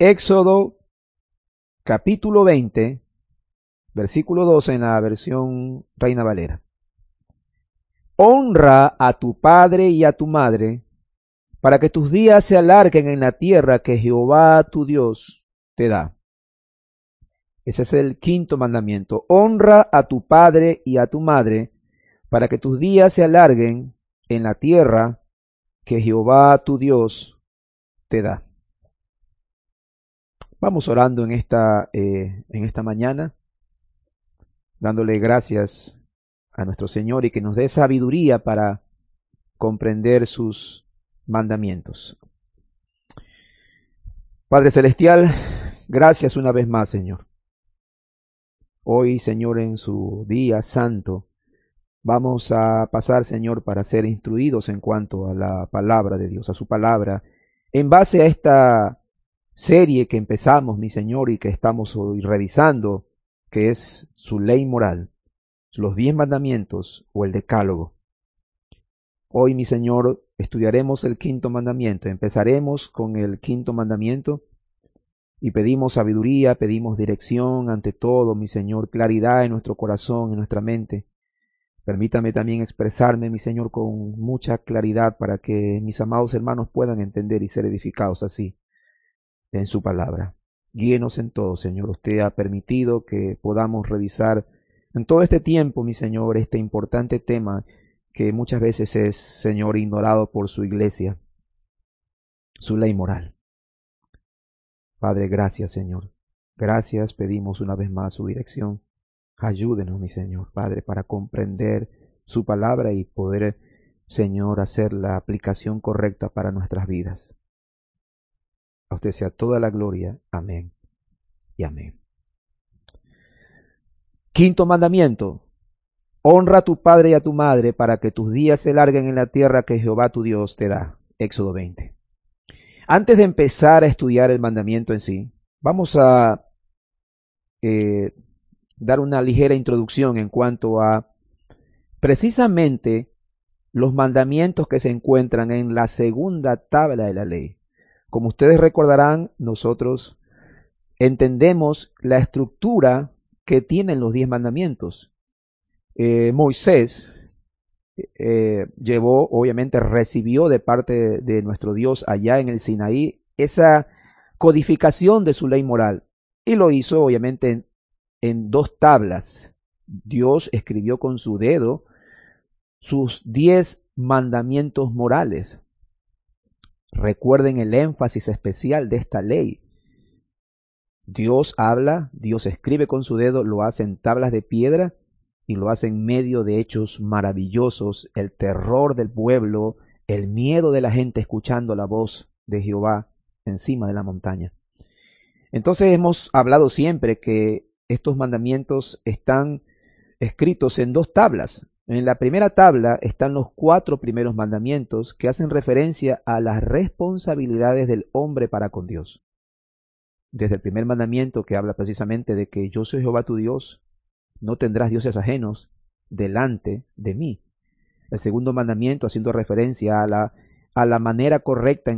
Éxodo capítulo 20, versículo 12 en la versión Reina Valera. Honra a tu padre y a tu madre, para que tus días se alarguen en la tierra que Jehová tu Dios te da. Ese es el quinto mandamiento. Honra a tu padre y a tu madre, para que tus días se alarguen en la tierra que Jehová tu Dios te da. Vamos orando en esta mañana, dándole gracias a nuestro Señor y que nos dé sabiduría para comprender sus mandamientos. Padre Celestial, gracias una vez más, Señor. Hoy, Señor, en su día santo, vamos a pasar, Señor, para ser instruidos en cuanto a la palabra de Dios, a su palabra, en base a esta serie que empezamos, mi Señor, y que estamos hoy revisando, que es su ley moral, los 10 mandamientos o el decálogo. Hoy, mi Señor, estudiaremos el quinto mandamiento. Empezaremos con el quinto mandamiento y pedimos sabiduría, pedimos dirección ante todo, mi Señor, claridad en nuestro corazón, en nuestra mente. Permítame también expresarme, mi Señor, con mucha claridad para que mis amados hermanos puedan entender y ser edificados así en su palabra. Guíenos en todo, Señor. Usted ha permitido que podamos revisar en todo este tiempo, mi Señor, este importante tema que muchas veces es, Señor, ignorado por su iglesia, su ley moral. Padre, gracias, Señor. Gracias, pedimos una vez más su dirección. Ayúdenos, mi Señor, Padre, para comprender su palabra y poder, Señor, hacer la aplicación correcta para nuestras vidas. A usted sea toda la gloria. Amén y amén. Quinto mandamiento. Honra a tu padre y a tu madre para que tus días se larguen en la tierra que Jehová tu Dios te da. Éxodo 20. Antes de empezar a estudiar el mandamiento en sí, vamos a dar una ligera introducción en cuanto a precisamente los mandamientos que se encuentran en la segunda tabla de la ley. Como ustedes recordarán, nosotros entendemos la estructura que tienen los 10 mandamientos. Moisés recibió de parte de nuestro Dios allá en el Sinaí esa codificación de su ley moral y lo hizo obviamente en 2 tablas. Dios escribió con su dedo sus 10 mandamientos morales. Recuerden el énfasis especial de esta ley. Dios habla, Dios escribe con su dedo, lo hace en tablas de piedra y lo hace en medio de hechos maravillosos, el terror del pueblo, el miedo de la gente escuchando la voz de Jehová encima de la montaña. Entonces hemos hablado siempre que estos mandamientos están escritos en 2 tablas. En la primera tabla están los 4 primeros mandamientos que hacen referencia a las responsabilidades del hombre para con Dios. Desde el primer mandamiento que habla precisamente de que yo soy Jehová tu Dios, no tendrás dioses ajenos delante de mí. El segundo mandamiento haciendo referencia a la manera correcta en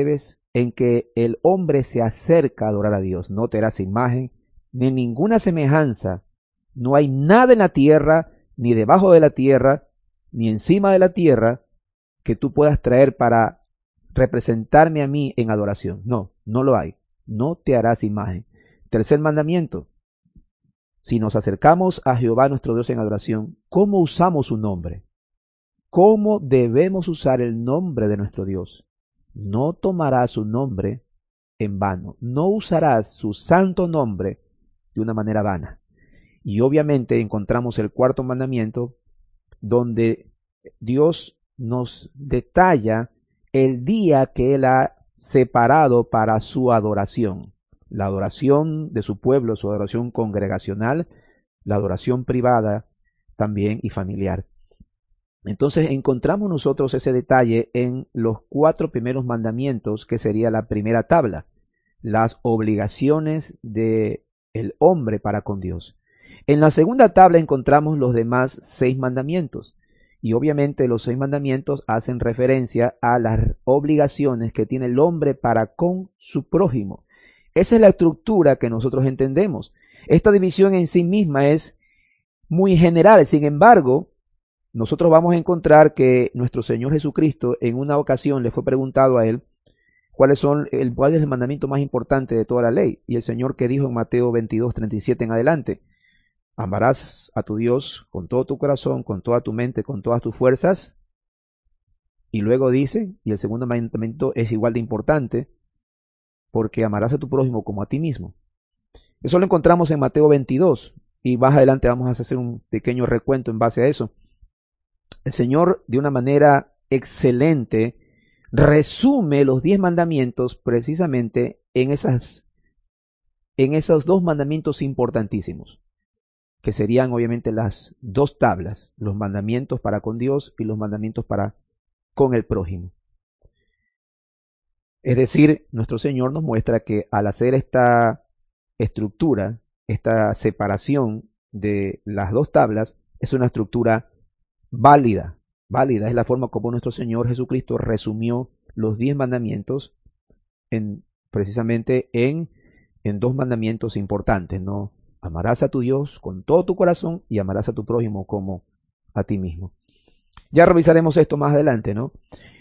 que el hombre se acerca a adorar a Dios. No te harás imagen ni ninguna semejanza. No hay nada en la tierra, ni debajo de la tierra, ni encima de la tierra, que tú puedas traer para representarme a mí en adoración. No, no lo hay. No te harás imagen. Tercer mandamiento. Si nos acercamos a Jehová nuestro Dios en adoración, ¿cómo usamos su nombre? ¿Cómo debemos usar el nombre de nuestro Dios? No tomarás su nombre en vano. No usarás su santo nombre de una manera vana. Y obviamente encontramos el cuarto mandamiento donde Dios nos detalla el día que Él ha separado para su adoración. La adoración de su pueblo, su adoración congregacional, la adoración privada también y familiar. Entonces encontramos nosotros ese detalle en los 4 primeros mandamientos, que sería la primera tabla, las obligaciones del hombre para con Dios. En la segunda tabla encontramos los demás 6 mandamientos. Y obviamente los 6 mandamientos hacen referencia a las obligaciones que tiene el hombre para con su prójimo. Esa es la estructura que nosotros entendemos. Esta división en sí misma es muy general. Sin embargo, nosotros vamos a encontrar que nuestro Señor Jesucristo en una ocasión le fue preguntado a él cuál es el mandamiento más importante de toda la ley. Y el Señor que dijo en Mateo 22:37 en adelante: amarás a tu Dios con todo tu corazón, con toda tu mente, con todas tus fuerzas. Y luego dice, y el segundo mandamiento es igual de importante, porque amarás a tu prójimo como a ti mismo. Eso lo encontramos en Mateo 22, y más adelante vamos a hacer un pequeño recuento en base a eso. El Señor, de una manera excelente, resume los 10 mandamientos precisamente en esos dos mandamientos importantísimos, que serían obviamente las dos tablas, los mandamientos para con Dios y los mandamientos para con el prójimo. Es decir, nuestro Señor nos muestra que al hacer esta estructura, esta separación de las dos tablas, es una estructura válida. Válida es la forma como nuestro Señor Jesucristo resumió los 10 mandamientos precisamente en dos mandamientos importantes, ¿no? Amarás a tu Dios con todo tu corazón y amarás a tu prójimo como a ti mismo. Ya revisaremos esto más adelante, ¿no?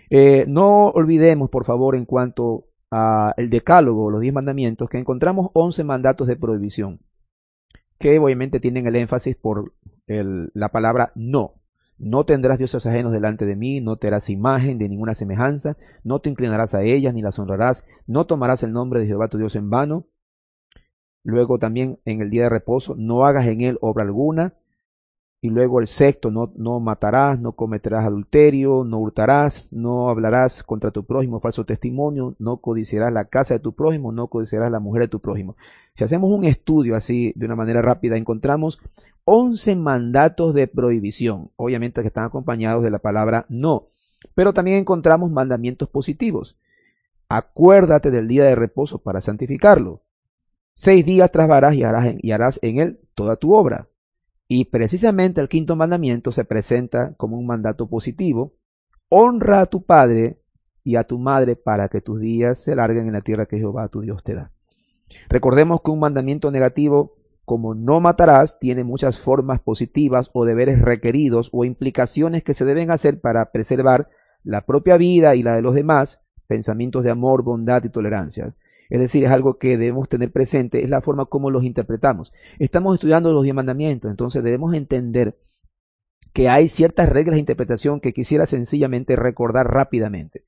No olvidemos, por favor, en cuanto a el decálogo, los 10 mandamientos, que encontramos 11 mandatos de prohibición, que obviamente tienen el énfasis por la palabra no. No tendrás dioses ajenos delante de mí, no te harás imagen de ninguna semejanza, no te inclinarás a ellas ni las honrarás, no tomarás el nombre de Jehová tu Dios en vano. Luego también en el día de reposo, no hagas en él obra alguna. Y luego el sexto, no matarás, no cometerás adulterio, no hurtarás, no hablarás contra tu prójimo falso testimonio, no codiciarás la casa de tu prójimo, no codiciarás la mujer de tu prójimo. Si hacemos un estudio así de una manera rápida, encontramos 11 mandatos de prohibición, obviamente que están acompañados de la palabra no, pero también encontramos mandamientos positivos. Acuérdate del día de reposo para santificarlo. 6 días trabajarás y harás en él toda tu obra. Y precisamente el quinto mandamiento se presenta como un mandato positivo: honra a tu padre y a tu madre para que tus días se alarguen en la tierra que Jehová tu Dios te da. Recordemos que un mandamiento negativo como no matarás tiene muchas formas positivas o deberes requeridos o implicaciones que se deben hacer para preservar la propia vida y la de los demás, pensamientos de amor, bondad y tolerancia. Es decir, es algo que debemos tener presente, es la forma como los interpretamos. Estamos estudiando los 10 mandamientos, entonces debemos entender que hay ciertas reglas de interpretación que quisiera sencillamente recordar rápidamente.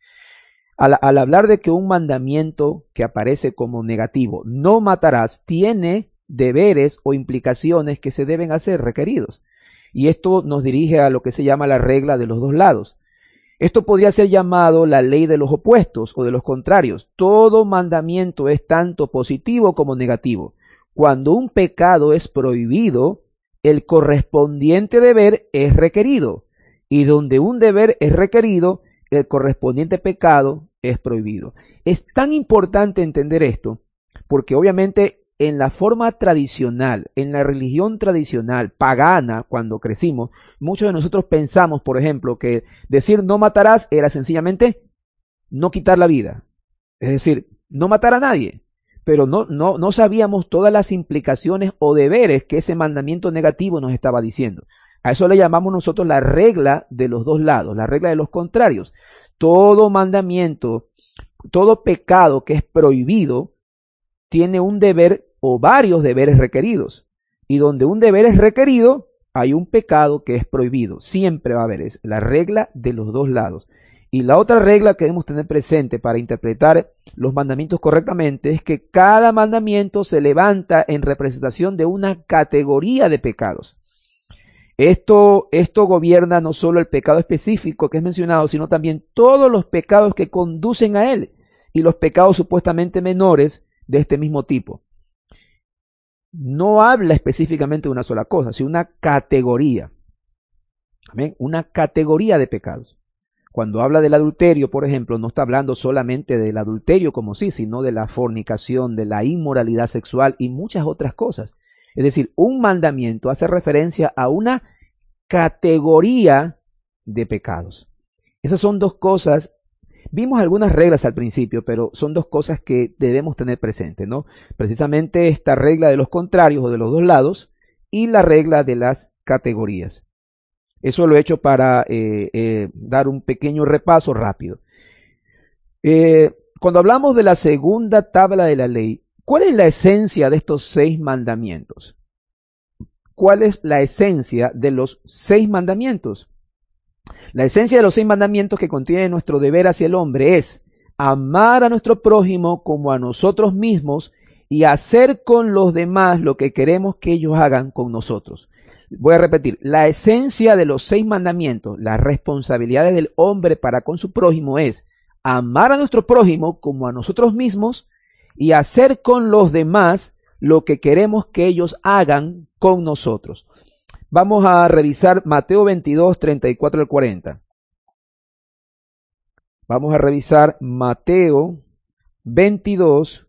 Al hablar de que un mandamiento que aparece como negativo, no matarás, tiene deberes o implicaciones que se deben hacer requeridos. Y esto nos dirige a lo que se llama la regla de los dos lados. Esto podría ser llamado la ley de los opuestos o de los contrarios. Todo mandamiento es tanto positivo como negativo. Cuando un pecado es prohibido, el correspondiente deber es requerido. Y donde un deber es requerido, el correspondiente pecado es prohibido. Es tan importante entender esto, porque obviamente en la forma tradicional, en la religión tradicional, pagana, cuando crecimos, muchos de nosotros pensamos, por ejemplo, que decir no matarás era sencillamente no quitar la vida. Es decir, no matar a nadie. Pero no sabíamos todas las implicaciones o deberes que ese mandamiento negativo nos estaba diciendo. A eso le llamamos nosotros la regla de los dos lados, la regla de los contrarios. Todo mandamiento, todo pecado que es prohibido, tiene un deber o varios deberes requeridos. Y donde un deber es requerido, hay un pecado que es prohibido. Siempre va a haber, es la regla de los dos lados. Y la otra regla que debemos tener presente para interpretar los mandamientos correctamente es que cada mandamiento se levanta en representación de una categoría de pecados. Esto gobierna no solo el pecado específico que es mencionado, sino también todos los pecados que conducen a él y los pecados supuestamente menores de este mismo tipo. No habla específicamente de una sola cosa, sino una categoría. ¿Amén? Una categoría de pecados. Cuando habla del adulterio, por ejemplo, no está hablando solamente del adulterio como sí, sino de la fornicación, de la inmoralidad sexual y muchas otras cosas. Es decir, un mandamiento hace referencia a una categoría de pecados. Esas son dos cosas Vimos algunas reglas al principio, pero son dos cosas que debemos tener presentes, ¿no? Precisamente esta regla de los contrarios o de los dos lados y la regla de las categorías. Eso lo he hecho para dar un pequeño repaso rápido. Cuando hablamos de la segunda tabla de la ley, ¿cuál es la esencia de estos 6 mandamientos? ¿Cuál es la esencia de los 6 mandamientos? La esencia de los 6 mandamientos que contiene nuestro deber hacia el hombre es amar a nuestro prójimo como a nosotros mismos y hacer con los demás lo que queremos que ellos hagan con nosotros. Voy a repetir, la esencia de los 6 mandamientos, las responsabilidades del hombre para con su prójimo es amar a nuestro prójimo como a nosotros mismos y hacer con los demás lo que queremos que ellos hagan con nosotros. Vamos a revisar Mateo 22, 34 al 40. Vamos a revisar Mateo 22,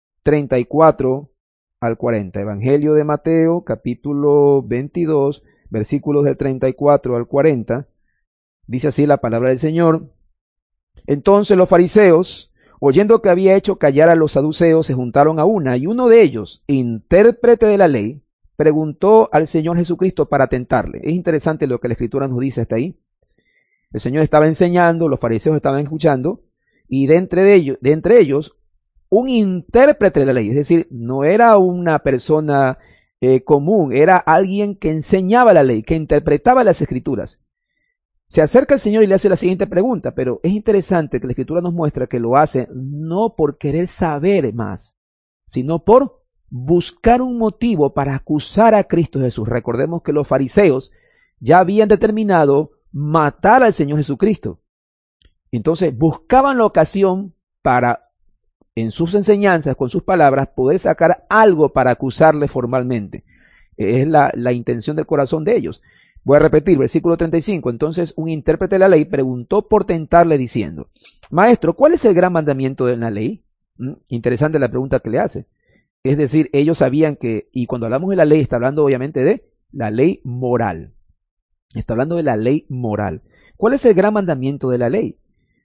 34 al 40. Evangelio de Mateo, capítulo 22, versículos del 34 al 40. Dice así la palabra del Señor. Entonces los fariseos, oyendo que había hecho callar a los saduceos, se juntaron a una, y uno de ellos, intérprete de la ley, preguntó al Señor Jesucristo para tentarle. Es interesante lo que la Escritura nos dice hasta ahí. El Señor estaba enseñando, los fariseos estaban escuchando, y de entre ellos, un intérprete de la ley, es decir, no era una persona común, era alguien que enseñaba la ley, que interpretaba las Escrituras. Se acerca al Señor y le hace la siguiente pregunta, pero es interesante que la Escritura nos muestra que lo hace no por querer saber más, sino por buscar un motivo para acusar a Cristo Jesús. Recordemos que los fariseos ya habían determinado matar al Señor Jesucristo. Entonces buscaban la ocasión para, en sus enseñanzas, con sus palabras, poder sacar algo para acusarle formalmente. Es la intención del corazón de ellos. Voy a repetir, versículo 35. Entonces un intérprete de la ley preguntó por tentarle diciendo: Maestro, ¿cuál es el gran mandamiento de la ley? Interesante la pregunta que le hace. Es decir, ellos sabían que, y cuando hablamos de la ley, está hablando obviamente de la ley moral. Está hablando de la ley moral. ¿Cuál es el gran mandamiento de la ley?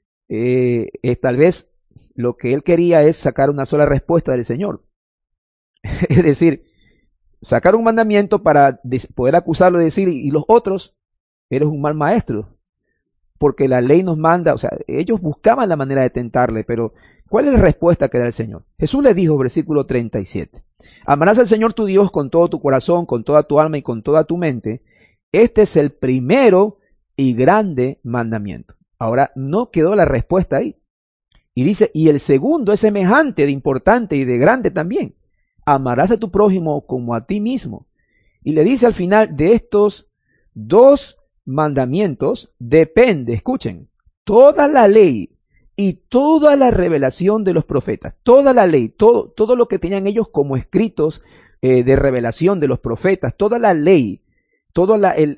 Tal vez lo que él quería es sacar una sola respuesta del Señor. Es decir, sacar un mandamiento para poder acusarlo y decir, y los otros, eres un mal maestro. Porque la ley nos manda, o sea, ellos buscaban la manera de tentarle, pero ¿cuál es la respuesta que da el Señor? Jesús le dijo, versículo 37, amarás al Señor tu Dios con todo tu corazón, con toda tu alma y con toda tu mente. Este es el primero y grande mandamiento. Ahora, no quedó la respuesta ahí. Y dice, y el segundo es semejante de importante y de grande también. Amarás a tu prójimo como a ti mismo. Y le dice al final, de estos 2 mandamientos depende, escuchen, toda la ley y toda la revelación de los profetas, toda la ley, todo lo que tenían ellos como escritos de revelación de los profetas, toda la ley, todo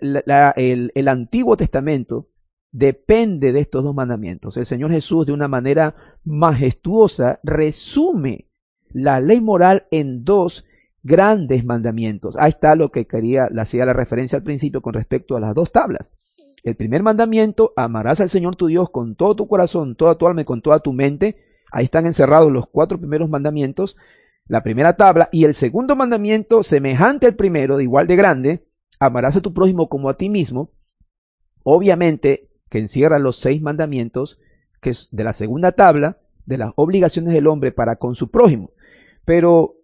el Antiguo Testamento depende de estos 2 mandamientos. El Señor Jesús, de una manera majestuosa, resume la ley moral en 2 grandes mandamientos. Ahí está lo que hacía la referencia al principio con respecto a las 2 tablas. El primer mandamiento, amarás al Señor tu Dios con todo tu corazón, toda tu alma y con toda tu mente. Ahí están encerrados los 4 primeros mandamientos, la primera tabla. Y el segundo mandamiento, semejante al primero, de igual de grande, amarás a tu prójimo como a ti mismo. Obviamente que encierra los 6 mandamientos, que es de la segunda tabla, de las obligaciones del hombre para con su prójimo. Pero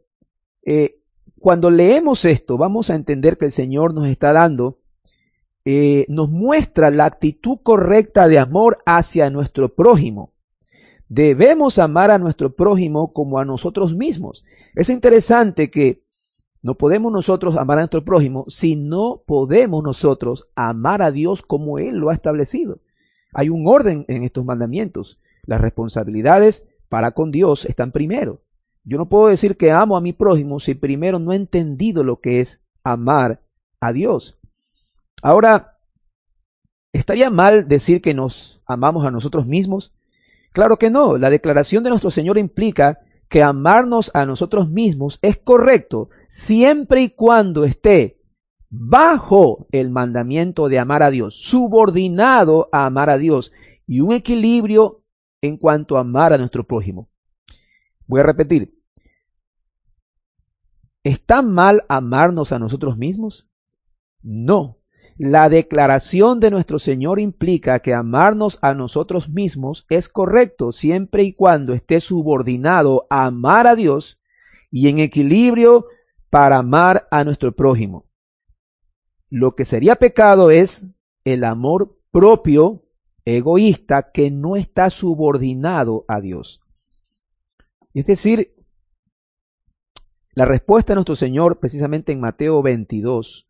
cuando leemos esto, vamos a entender que el Señor nos está dando, nos muestra la actitud correcta de amor hacia nuestro prójimo. Debemos amar a nuestro prójimo como a nosotros mismos. Es interesante que no podemos nosotros amar a nuestro prójimo si no podemos nosotros amar a Dios como Él lo ha establecido. Hay un orden en estos mandamientos. Las responsabilidades para con Dios están primero. Yo no puedo decir que amo a mi prójimo si primero no he entendido lo que es amar a Dios. Ahora, ¿estaría mal decir que nos amamos a nosotros mismos? Claro que no. La declaración de nuestro Señor implica que amarnos a nosotros mismos es correcto siempre y cuando esté bajo el mandamiento de amar a Dios, subordinado a amar a Dios, y un equilibrio en cuanto a amar a nuestro prójimo. Voy a repetir. ¿Está mal amarnos a nosotros mismos? No. La declaración de nuestro Señor implica que amarnos a nosotros mismos es correcto siempre y cuando esté subordinado a amar a Dios y en equilibrio para amar a nuestro prójimo. Lo que sería pecado es el amor propio, egoísta, que no está subordinado a Dios. Es decir, la respuesta de nuestro Señor, precisamente en Mateo 22,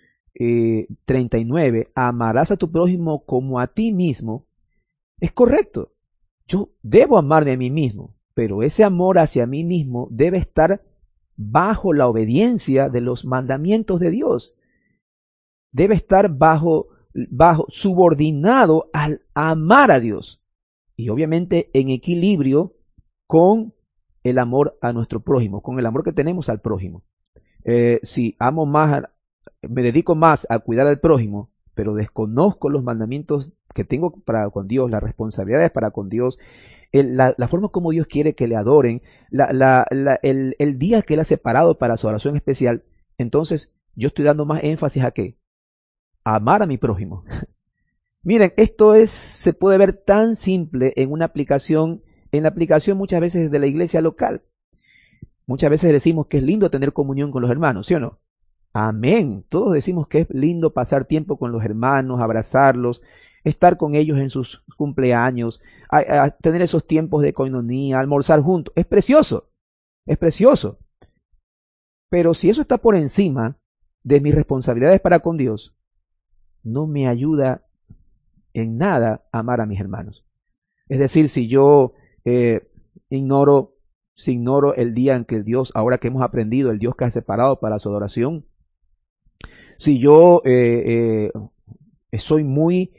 39, amarás a tu prójimo como a ti mismo, es correcto. Yo debo amarme a mí mismo, pero ese amor hacia mí mismo debe estar bajo la obediencia de los mandamientos de Dios. Debe estar subordinado al amar a Dios y obviamente en equilibrio con el amor a nuestro prójimo, con el amor que tenemos al prójimo. Si amo más, me dedico más a cuidar al prójimo, pero desconozco los mandamientos que tengo para con Dios, las responsabilidades para con Dios, la forma como Dios quiere que le adoren, el día que Él ha separado para su oración especial, entonces yo estoy dando más énfasis a ¿qué? A amar a mi prójimo. Miren, esto se puede ver tan simple en la aplicación muchas veces de la iglesia local. Muchas veces decimos que es lindo tener comunión con los hermanos, ¿sí o no? Amén. Todos decimos que es lindo pasar tiempo con los hermanos, abrazarlos, estar con ellos en sus cumpleaños, a tener esos tiempos de coinonía, almorzar juntos. Es precioso, es precioso. Pero si eso está por encima de mis responsabilidades para con Dios, no me ayuda en nada a amar a mis hermanos. Es decir, si yo ignoro el día en que el Dios, ahora que hemos aprendido, el Dios que ha separado para su adoración, si yo soy muy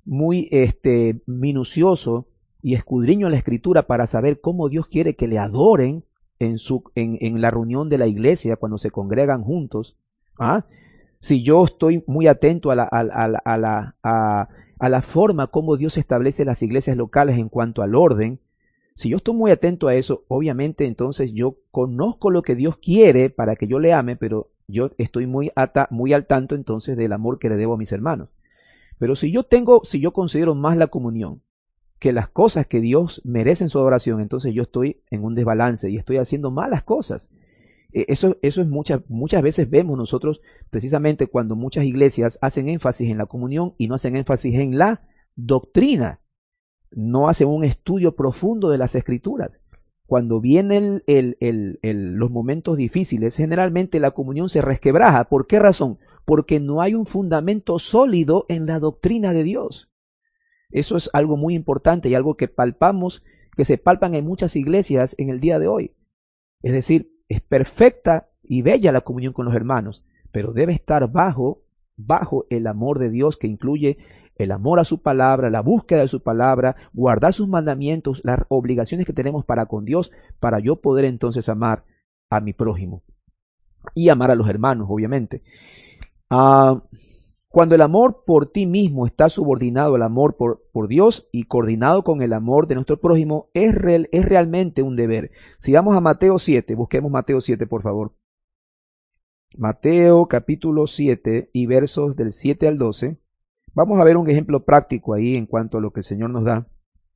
minucioso y escudriño la Escritura para saber cómo Dios quiere que le adoren en la reunión de la iglesia cuando se congregan juntos, si yo estoy muy atento a la forma como Dios establece las iglesias locales en cuanto al orden, si yo estoy muy atento a eso, obviamente entonces yo conozco lo que Dios quiere para que yo le ame, pero yo estoy muy al tanto entonces del amor que le debo a mis hermanos. Pero si yo considero más la comunión que las cosas que Dios merece en su adoración, entonces yo estoy en un desbalance y estoy haciendo malas cosas. Eso es muchas veces vemos nosotros precisamente cuando muchas iglesias hacen énfasis en la comunión y no hacen énfasis en la doctrina, no hacen un estudio profundo de las escrituras. Cuando vienen los momentos difíciles, generalmente la comunión se resquebraja. ¿Por qué razón? Porque no hay un fundamento sólido en la doctrina de Dios. Eso es algo muy importante y algo que se palpan en muchas iglesias en el día de hoy. Es decir, es perfecta y bella la comunión con los hermanos, pero debe estar bajo el amor de Dios, que incluye el amor a su palabra, la búsqueda de su palabra, guardar sus mandamientos, las obligaciones que tenemos para con Dios, para yo poder entonces amar a mi prójimo y amar a los hermanos, obviamente. Cuando el amor por ti mismo está subordinado al amor por Dios y coordinado con el amor de nuestro prójimo, es realmente un deber. Si vamos a Mateo 7, busquemos Mateo 7, por favor. Mateo capítulo 7 y versos del 7 al 12. Vamos a ver un ejemplo práctico ahí en cuanto a lo que el Señor nos da.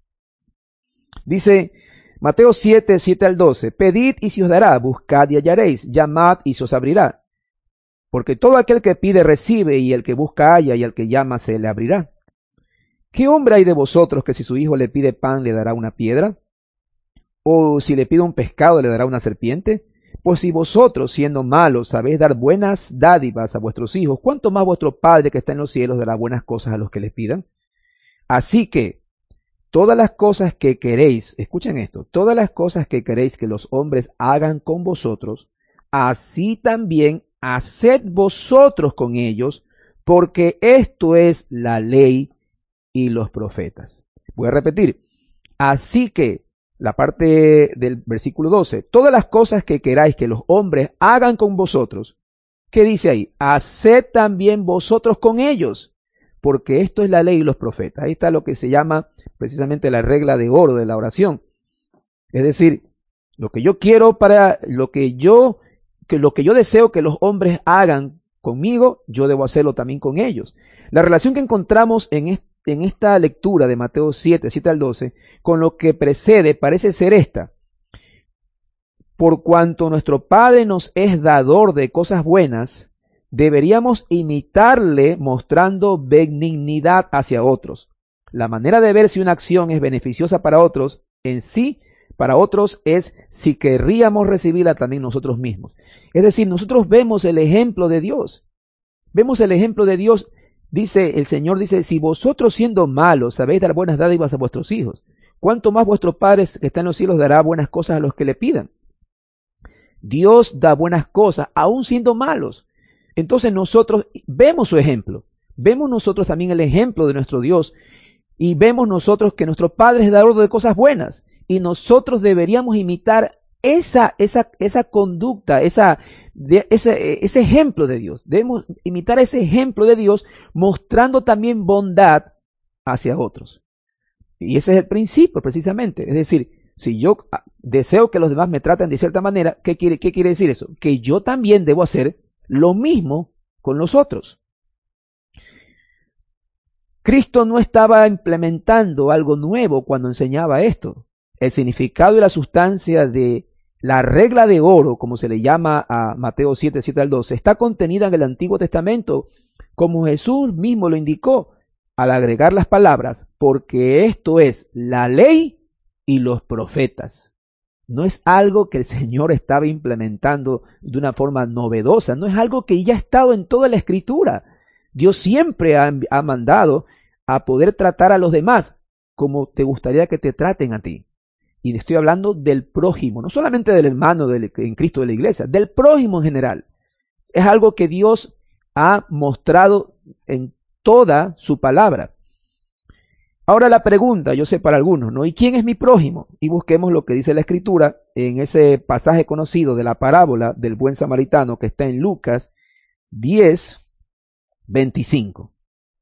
Dice Mateo 7, 7 al 12. Pedid y se os dará, buscad y hallaréis, llamad y se os abrirá. Porque todo aquel que pide recibe, y el que busca halla, y al que llama se le abrirá. ¿Qué hombre hay de vosotros que si su hijo le pide pan le dará una piedra? ¿O si le pide un pescado le dará una serpiente? Pues si vosotros, siendo malos, sabéis dar buenas dádivas a vuestros hijos, ¿cuánto más vuestro Padre que está en los cielos dará buenas cosas a los que les pidan? Así que, todas las cosas que queréis, escuchen esto, todas las cosas que queréis que los hombres hagan con vosotros, así también haced vosotros con ellos, porque esto es la ley y los profetas. Voy a repetir. Así que, la parte del versículo 12, todas las cosas que queráis que los hombres hagan con vosotros, ¿qué dice ahí? Haced también vosotros con ellos, porque esto es la ley y los profetas. Ahí está lo que se llama precisamente la regla de oro de la oración. Es decir, lo que yo quiero para lo que yo deseo que los hombres hagan conmigo, yo debo hacerlo también con ellos. La relación que encontramos en esta lectura de Mateo 7 al 12, con lo que precede, parece ser esta. Por cuanto nuestro Padre nos es dador de cosas buenas, deberíamos imitarle mostrando benignidad hacia otros. La manera de ver si una acción es beneficiosa para otros en sí, para otros, es si querríamos recibirla también nosotros mismos. Es decir, nosotros vemos el ejemplo de Dios. Vemos el ejemplo de Dios. Dice, el Señor dice, si vosotros siendo malos sabéis dar buenas dádivas a vuestros hijos, ¿cuánto más vuestro Padre que está en los cielos dará buenas cosas a los que le pidan? Dios da buenas cosas, aún siendo malos. Entonces nosotros vemos su ejemplo. Vemos nosotros también el ejemplo de nuestro Dios. Y vemos nosotros que nuestro Padre es dador de cosas buenas. Y nosotros deberíamos imitar esa conducta, ese ejemplo de Dios. Debemos imitar ese ejemplo de Dios mostrando también bondad hacia otros. Y ese es el principio precisamente. Es decir, si yo deseo que los demás me traten de cierta manera, ¿qué quiere decir eso? Que yo también debo hacer lo mismo con los otros. Cristo no estaba implementando algo nuevo cuando enseñaba esto. El significado y la sustancia de la regla de oro, como se le llama a Mateo 7 al 12, está contenida en el Antiguo Testamento, como Jesús mismo lo indicó al agregar las palabras, porque esto es la ley y los profetas. No es algo que el Señor estaba implementando de una forma novedosa, no es algo que ya ha estado en toda la Escritura. Dios siempre ha mandado a poder tratar a los demás como te gustaría que te traten a ti. Y estoy hablando del prójimo, no solamente del hermano en Cristo de la iglesia, del prójimo en general. Es algo que Dios ha mostrado en toda su palabra. Ahora la pregunta, yo sé para algunos, ¿no? ¿Y quién es mi prójimo? Y busquemos lo que dice la Escritura en ese pasaje conocido de la parábola del buen samaritano que está en Lucas 10, 25.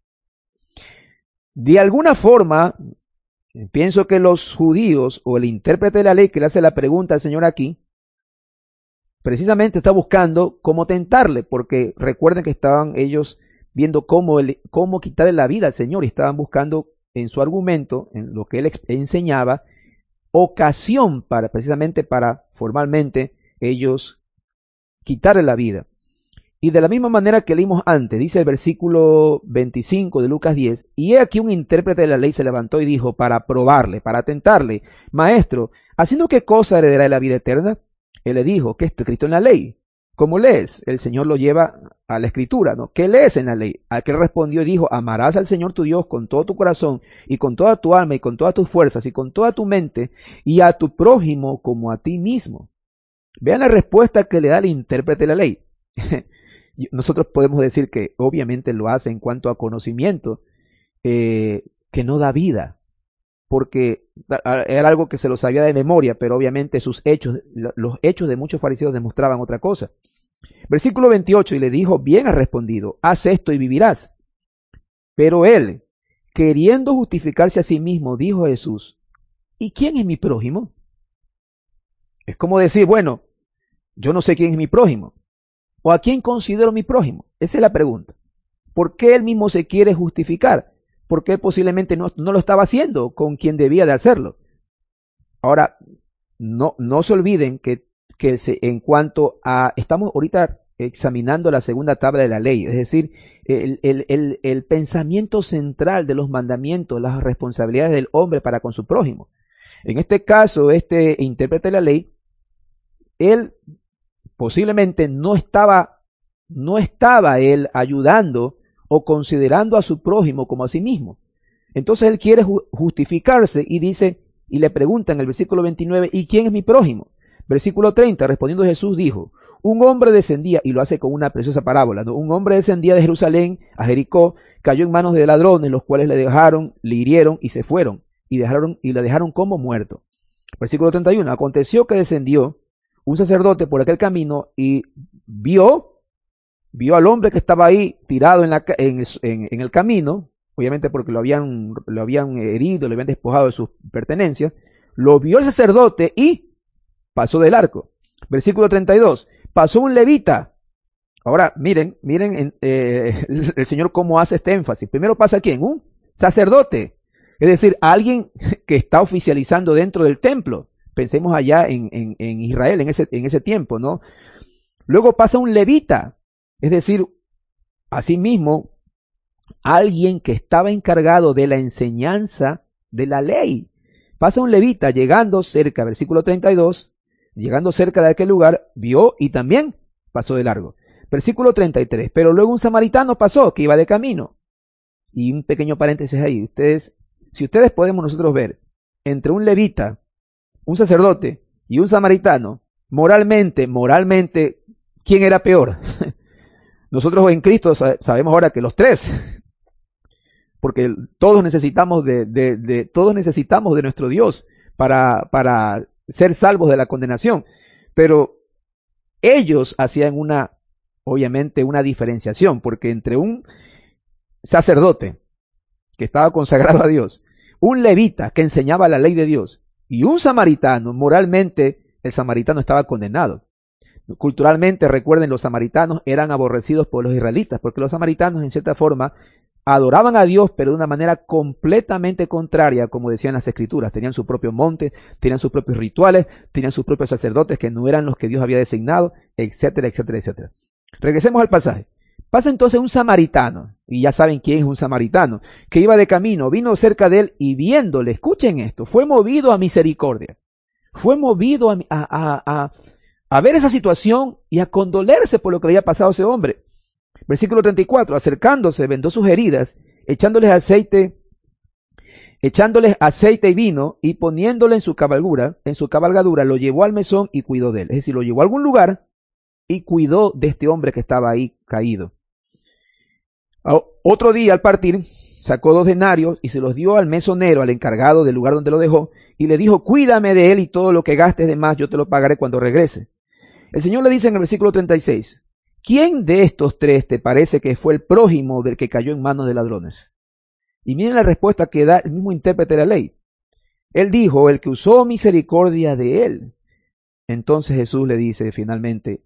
De alguna forma, pienso que los judíos o el intérprete de la ley que le hace la pregunta al Señor aquí, precisamente está buscando cómo tentarle, porque recuerden que estaban ellos viendo cómo quitarle la vida al Señor y estaban buscando en su argumento, en lo que él enseñaba, ocasión precisamente para formalmente ellos quitarle la vida. Y de la misma manera que leímos antes, dice el versículo 25 de Lucas 10, y he aquí un intérprete de la ley se levantó y dijo para probarle, para tentarle, maestro, ¿haciendo qué cosa heredará la vida eterna? Él le dijo, ¿qué está escrito en la ley? ¿Cómo lees? El Señor lo lleva a la Escritura, ¿no? ¿Qué lees en la ley? Aquel respondió y dijo, amarás al Señor tu Dios con todo tu corazón y con toda tu alma y con todas tus fuerzas y con toda tu mente y a tu prójimo como a ti mismo. Vean la respuesta que le da el intérprete de la ley. Nosotros podemos decir que obviamente lo hace en cuanto a conocimiento, que no da vida, porque era algo que se lo sabía de memoria, pero obviamente sus hechos, los hechos de muchos fariseos demostraban otra cosa. Versículo 28, y le dijo, bien has respondido, haz esto y vivirás. Pero él, queriendo justificarse a sí mismo, dijo a Jesús, ¿y quién es mi prójimo? Es como decir, bueno, yo no sé quién es mi prójimo. ¿O a quién considero mi prójimo? Esa es la pregunta. ¿Por qué él mismo se quiere justificar? Porque posiblemente no lo estaba haciendo con quien debía de hacerlo. Ahora, no se olviden que en cuanto a, estamos ahorita examinando la segunda tabla de la ley, es decir, el pensamiento central de los mandamientos, las responsabilidades del hombre para con su prójimo. En este caso, este intérprete de la ley, él posiblemente no estaba él ayudando o considerando a su prójimo como a sí mismo. Entonces él quiere justificarse y dice, y le pregunta en el versículo 29, ¿y quién es mi prójimo? Versículo 30, respondiendo Jesús dijo, un hombre descendía, y lo hace con una preciosa parábola, ¿no? Un hombre descendía de Jerusalén a Jericó, cayó en manos de ladrones, los cuales le hirieron y se fueron, y le dejaron como muerto. Versículo 31, aconteció que descendió un sacerdote por aquel camino y vio al hombre que estaba ahí tirado en el camino, obviamente porque lo habían herido, lo habían despojado de sus pertenencias, lo vio el sacerdote y pasó del arco. Versículo 32, pasó un levita. Ahora, miren el Señor cómo hace este énfasis. Primero pasa ¿quién? Un sacerdote. Es decir, alguien que está oficializando dentro del templo. Pensemos allá en Israel, en ese tiempo, ¿no? Luego pasa un levita. Es decir, asimismo, alguien que estaba encargado de la enseñanza de la ley. Pasa un levita llegando cerca, versículo 32, llegando cerca de aquel lugar, vio y también pasó de largo. Versículo 33, pero luego un samaritano pasó, que iba de camino. Y un pequeño paréntesis ahí, si ustedes podemos nosotros ver, entre un levita, un sacerdote y un samaritano, moralmente, ¿quién era peor? Nosotros en Cristo sabemos ahora que los tres, porque todos necesitamos todos necesitamos de nuestro Dios para ser salvos de la condenación. Pero ellos hacían obviamente una diferenciación, porque entre un sacerdote que estaba consagrado a Dios, un levita que enseñaba la ley de Dios y un samaritano, moralmente el samaritano estaba condenado. Culturalmente, recuerden, los samaritanos eran aborrecidos por los israelitas, porque los samaritanos en cierta forma adoraban a Dios, pero de una manera completamente contraria, como decían las escrituras. Tenían su propio monte, tenían sus propios rituales, tenían sus propios sacerdotes que no eran los que Dios había designado, etcétera, etcétera, etcétera. Regresemos al pasaje. Pasa entonces un samaritano, y ya saben quién es un samaritano, que iba de camino, vino cerca de él y viéndole, escuchen esto, fue movido a misericordia, fue movido a ver esa situación y a condolerse por lo que le había pasado a ese hombre. Versículo 34, acercándose, vendó sus heridas, echándoles aceite y vino, y poniéndole en su cabalgadura, lo llevó al mesón y cuidó de él. Es decir, lo llevó a algún lugar y cuidó de este hombre que estaba ahí caído. Otro día, al partir, sacó 2 denarios y se los dio al mesonero, al encargado del lugar donde lo dejó, y le dijo, cuídame de él y todo lo que gastes de más yo te lo pagaré cuando regrese. El Señor le dice en el versículo 36, ¿quién de estos 3 te parece que fue el prójimo del que cayó en manos de ladrones? Y miren la respuesta que da el mismo intérprete de la ley. Él dijo, el que usó misericordia de él. Entonces Jesús le dice finalmente,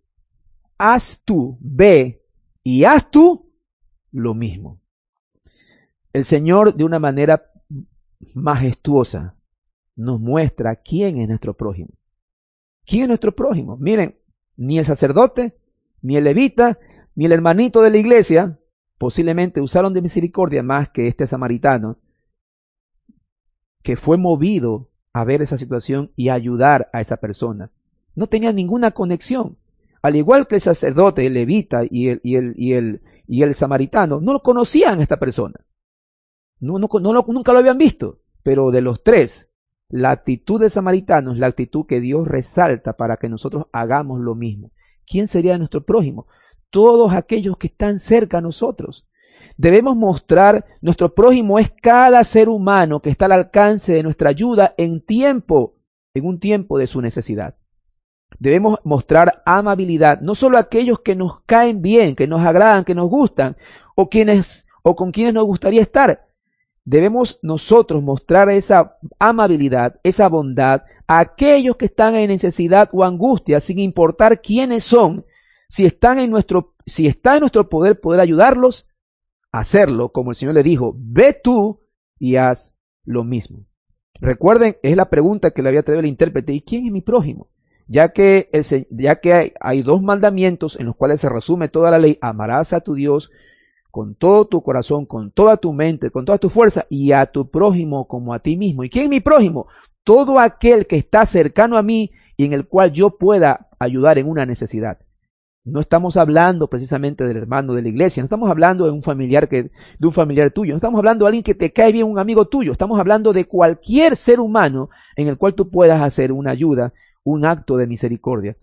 ve y haz tú lo mismo. El Señor, de una manera majestuosa, nos muestra quién es nuestro prójimo. ¿Quién es nuestro prójimo? Miren, ni el sacerdote, ni el levita, ni el hermanito de la iglesia posiblemente usaron de misericordia más que este samaritano, que fue movido a ver esa situación y a ayudar a esa persona. No tenía ninguna conexión. Al igual que el sacerdote, el levita y el samaritano, no lo conocían a esta persona. Nunca lo habían visto. Pero de los 3, la actitud del samaritano es la actitud que Dios resalta para que nosotros hagamos lo mismo. ¿Quién sería nuestro prójimo? Todos aquellos que están cerca a nosotros. Debemos mostrar, nuestro prójimo es cada ser humano que está al alcance de nuestra ayuda en un tiempo de su necesidad. Debemos mostrar amabilidad, no solo a aquellos que nos caen bien, que nos agradan, que nos gustan, o con quienes nos gustaría estar. Debemos nosotros mostrar esa amabilidad, esa bondad a aquellos que están en necesidad o angustia, sin importar quiénes son. Si está en nuestro poder ayudarlos, hacerlo, como el Señor le dijo, ve tú y haz lo mismo. Recuerden, es la pregunta que le había traído el intérprete, ¿y quién es mi prójimo? Ya que hay 2 mandamientos en los cuales se resume toda la ley, amarás a tu Dios con todo tu corazón, con toda tu mente, con toda tu fuerza, y a tu prójimo como a ti mismo. ¿Y quién es mi prójimo? Todo aquel que está cercano a mí y en el cual yo pueda ayudar en una necesidad. No estamos hablando precisamente del hermano de la iglesia, no estamos hablando de un familiar tuyo, no estamos hablando de alguien que te cae bien, un amigo tuyo, estamos hablando de cualquier ser humano en el cual tú puedas hacer una ayuda, un acto de misericordia.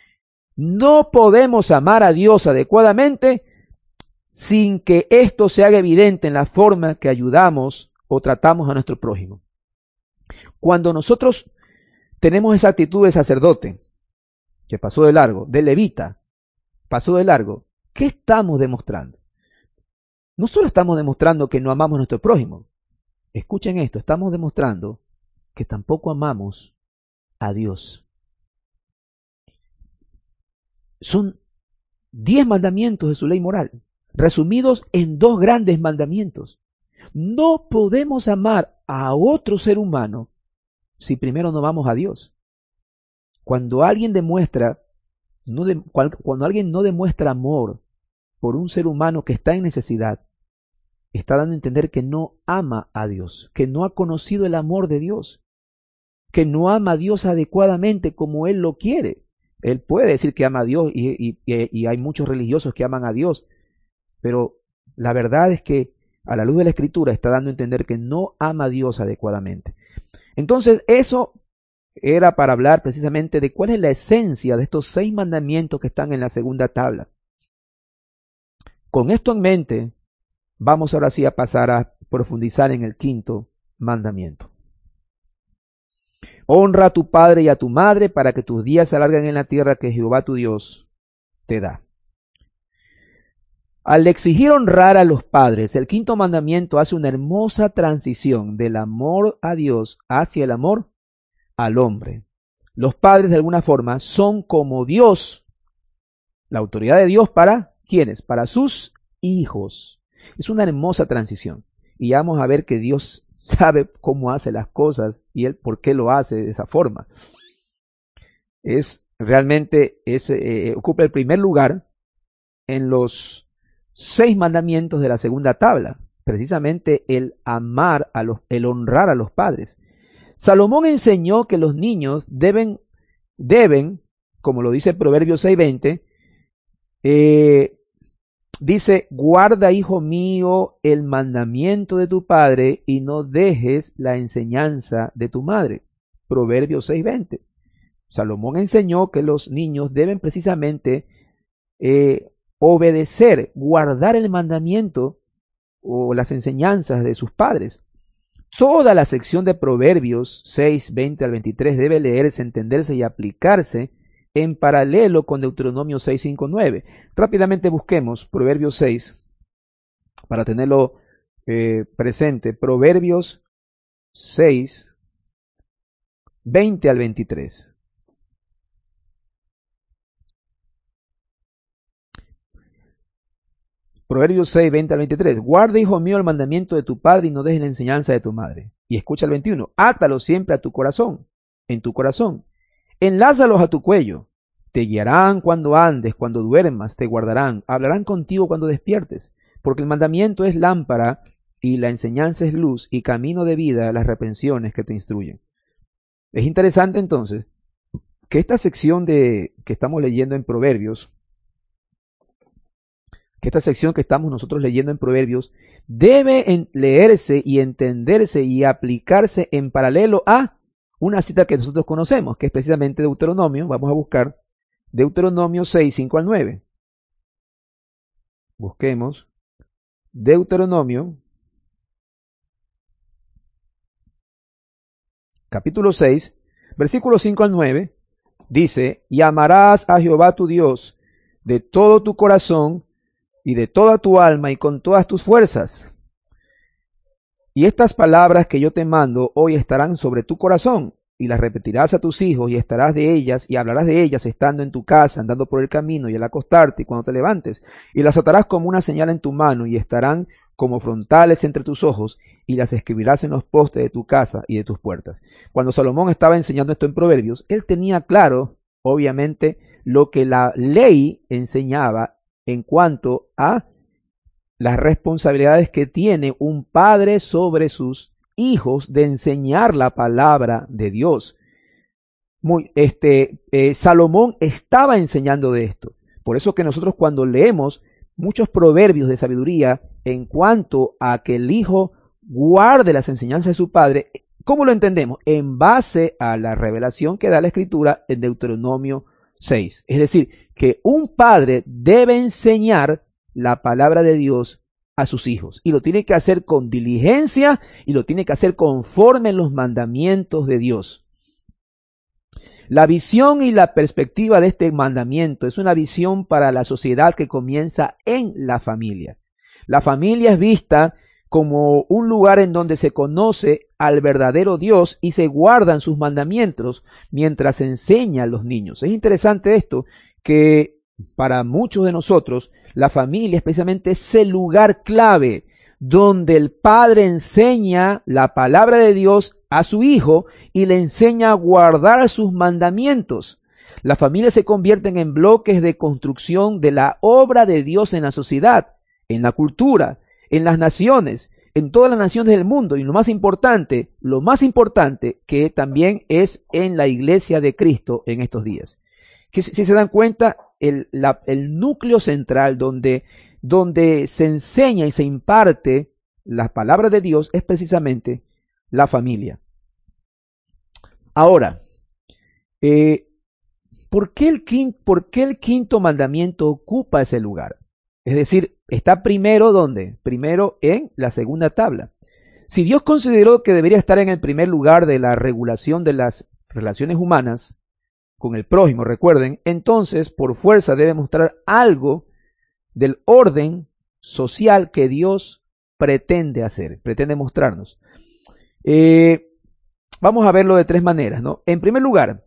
No podemos amar a Dios adecuadamente sin que esto se haga evidente en la forma que ayudamos o tratamos a nuestro prójimo. Cuando nosotros tenemos esa actitud de sacerdote, que pasó de largo, de levita, pasó de largo, ¿qué estamos demostrando? no solo estamos demostrando que no amamos a nuestro prójimo, escuchen esto, estamos demostrando que tampoco amamos a Dios. Son 10 mandamientos de su ley moral, resumidos en 2 grandes mandamientos. No podemos amar a otro ser humano si primero no amamos a Dios. Cuando alguien cuando alguien no demuestra amor por un ser humano que está en necesidad, está dando a entender que no ama a Dios, que no ha conocido el amor de Dios, que no ama a Dios adecuadamente como Él lo quiere. Él puede decir que ama a Dios y hay muchos religiosos que aman a Dios, pero la verdad es que a la luz de la Escritura está dando a entender que no ama a Dios adecuadamente. Entonces eso era para hablar precisamente de cuál es la esencia de estos 6 mandamientos que están en la segunda tabla. Con esto en mente, vamos ahora sí a pasar a profundizar en el 5º mandamiento. Honra a tu padre y a tu madre para que tus días se alarguen en la tierra que Jehová tu Dios te da. Al exigir honrar a los padres, el 5º mandamiento hace una hermosa transición del amor a Dios hacia el amor al hombre. Los padres de alguna forma son como Dios, la autoridad de Dios para ¿quiénes? Para sus hijos. Es una hermosa transición y vamos a ver que Dios sabe cómo hace las cosas y Él por qué lo hace de esa forma. Ocupa el primer lugar en los 6 mandamientos de la segunda tabla, precisamente el honrar a los padres. Salomón enseñó que los niños deben, como lo dice Proverbios 6:20, dice, guarda, hijo mío, el mandamiento de tu padre y no dejes la enseñanza de tu madre. Proverbios 6:20. Salomón enseñó que los niños deben precisamente obedecer, guardar el mandamiento o las enseñanzas de sus padres. Toda la sección de Proverbios 6:20 al 23 debe leerse, entenderse y aplicarse en paralelo con Deuteronomio 6:5-9. Rápidamente busquemos Proverbios 6 para tenerlo presente. Proverbios 6:20 al 23. Proverbios 6:20 al 23. Guarda, hijo mío, el mandamiento de tu padre y no dejes la enseñanza de tu madre. Y escucha el 21. Átalo siempre a tu corazón, en tu corazón. Enlázalos a tu cuello. Te guiarán cuando andes, cuando duermas, te guardarán. Hablarán contigo cuando despiertes. Porque el mandamiento es lámpara y la enseñanza es luz y camino de vida las reprensiones que te instruyen. Es interesante entonces que esta sección que estamos leyendo en Proverbios, debe leerse y entenderse y aplicarse en paralelo a una cita que nosotros conocemos, que es precisamente Deuteronomio. Vamos a buscar Deuteronomio 6:5-9. Busquemos Deuteronomio, capítulo 6, versículos 5-9, dice, y amarás a Jehová tu Dios de todo tu corazón y de toda tu alma y con todas tus fuerzas. Y estas palabras que yo te mando hoy estarán sobre tu corazón, y las repetirás a tus hijos, y estarás de ellas, y hablarás de ellas estando en tu casa, andando por el camino, y al acostarte, y cuando te levantes, y las atarás como una señal en tu mano, y estarán como frontales entre tus ojos, y las escribirás en los postes de tu casa y de tus puertas. Cuando Salomón estaba enseñando esto en Proverbios, él tenía claro, obviamente, lo que la ley enseñaba en cuanto a las responsabilidades que tiene un padre sobre sus hijos de enseñar la palabra de Dios. Salomón estaba enseñando de esto. Por eso que nosotros cuando leemos muchos proverbios de sabiduría en cuanto a que el hijo guarde las enseñanzas de su padre, ¿cómo lo entendemos? En base a la revelación que da la Escritura en Deuteronomio 6. Es decir, que un padre debe enseñar la palabra de Dios a sus hijos y lo tiene que hacer con diligencia y lo tiene que hacer conforme a los mandamientos de Dios. La visión y la perspectiva de este mandamiento es una visión para la sociedad que comienza en la familia. La familia es vista como un lugar en donde se conoce al verdadero Dios y se guardan sus mandamientos mientras se enseña a los niños. Es interesante esto, que para muchos de nosotros la familia especialmente es el lugar clave donde el padre enseña la palabra de Dios a su hijo y le enseña a guardar sus mandamientos. Las familias se convierten en bloques de construcción de la obra de Dios en la sociedad, en la cultura, en las naciones, en todas las naciones del mundo, y lo más importante que también es en la iglesia de Cristo en estos días. Que si se dan cuenta, el núcleo central donde se enseña y se imparte las palabras de Dios es precisamente la familia. Ahora, ¿por qué el quinto mandamiento ocupa ese lugar? Es decir, está primero ¿dónde? Primero en la segunda tabla. Si Dios consideró que debería estar en el primer lugar de la regulación de las relaciones humanas con el prójimo, recuerden, entonces por fuerza debe mostrar algo del orden social que Dios pretende mostrarnos. Vamos a verlo de tres maneras, ¿no? En primer lugar,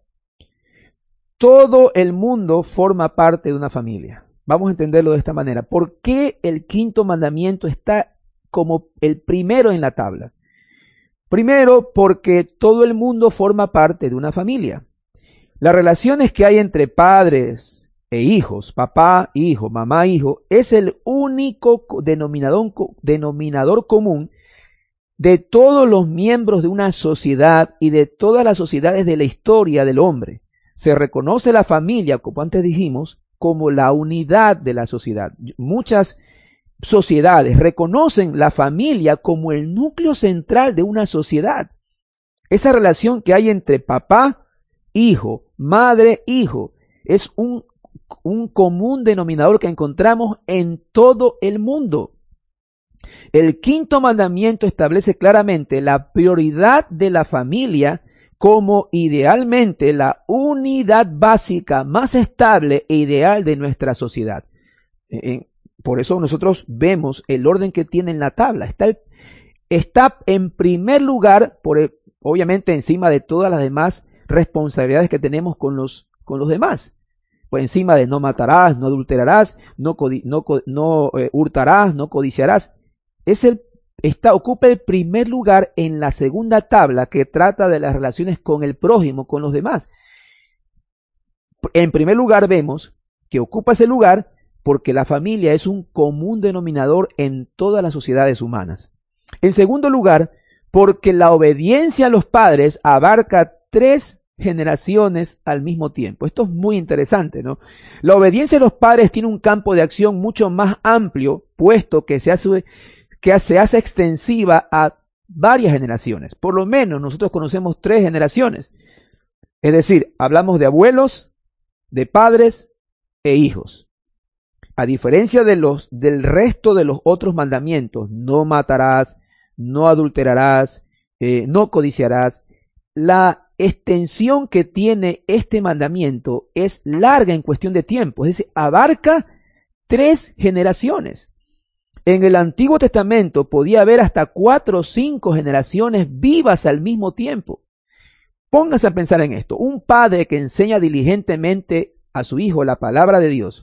todo el mundo forma parte de una familia. Vamos a entenderlo de esta manera. ¿Por qué el quinto mandamiento está como el primero en la tabla? Primero, porque todo el mundo forma parte de una familia. Las relaciones que hay entre padres e hijos, papá, hijo, mamá, hijo, es el único denominador común de todos los miembros de una sociedad y de todas las sociedades de la historia del hombre. Se reconoce la familia, como antes dijimos, como la unidad de la sociedad. Muchas sociedades reconocen la familia como el núcleo central de una sociedad. Esa relación que hay entre papá, hijo, madre, hijo, es un común denominador que encontramos en todo el mundo. El quinto mandamiento establece claramente la prioridad de la familia como idealmente la unidad básica más estable e ideal de nuestra sociedad. Por eso nosotros vemos el orden que tiene en la tabla. Está en primer lugar, obviamente encima de todas las demás responsabilidades que tenemos con los demás. Por encima de no matarás, no adulterarás, no hurtarás, no codiciarás. Ocupa el primer lugar en la segunda tabla que trata de las relaciones con el prójimo, con los demás. En primer lugar vemos que ocupa ese lugar porque la familia es un común denominador en todas las sociedades humanas. En segundo lugar, porque la obediencia a los padres abarca 3 generaciones al mismo tiempo. Esto es muy interesante, ¿no? La obediencia a los padres tiene un campo de acción mucho más amplio, puesto que se hace extensiva a varias generaciones. Por lo menos nosotros conocemos 3 generaciones. Es decir, hablamos de abuelos, de padres e hijos. A diferencia del resto de los otros mandamientos, no matarás, no adulterarás, no codiciarás, la extensión que tiene este mandamiento es larga en cuestión de tiempo, es decir, abarca 3 generaciones. En el Antiguo Testamento podía haber hasta 4 o 5 generaciones vivas al mismo tiempo. Póngase a pensar en esto. Un padre que enseña diligentemente a su hijo la palabra de Dios.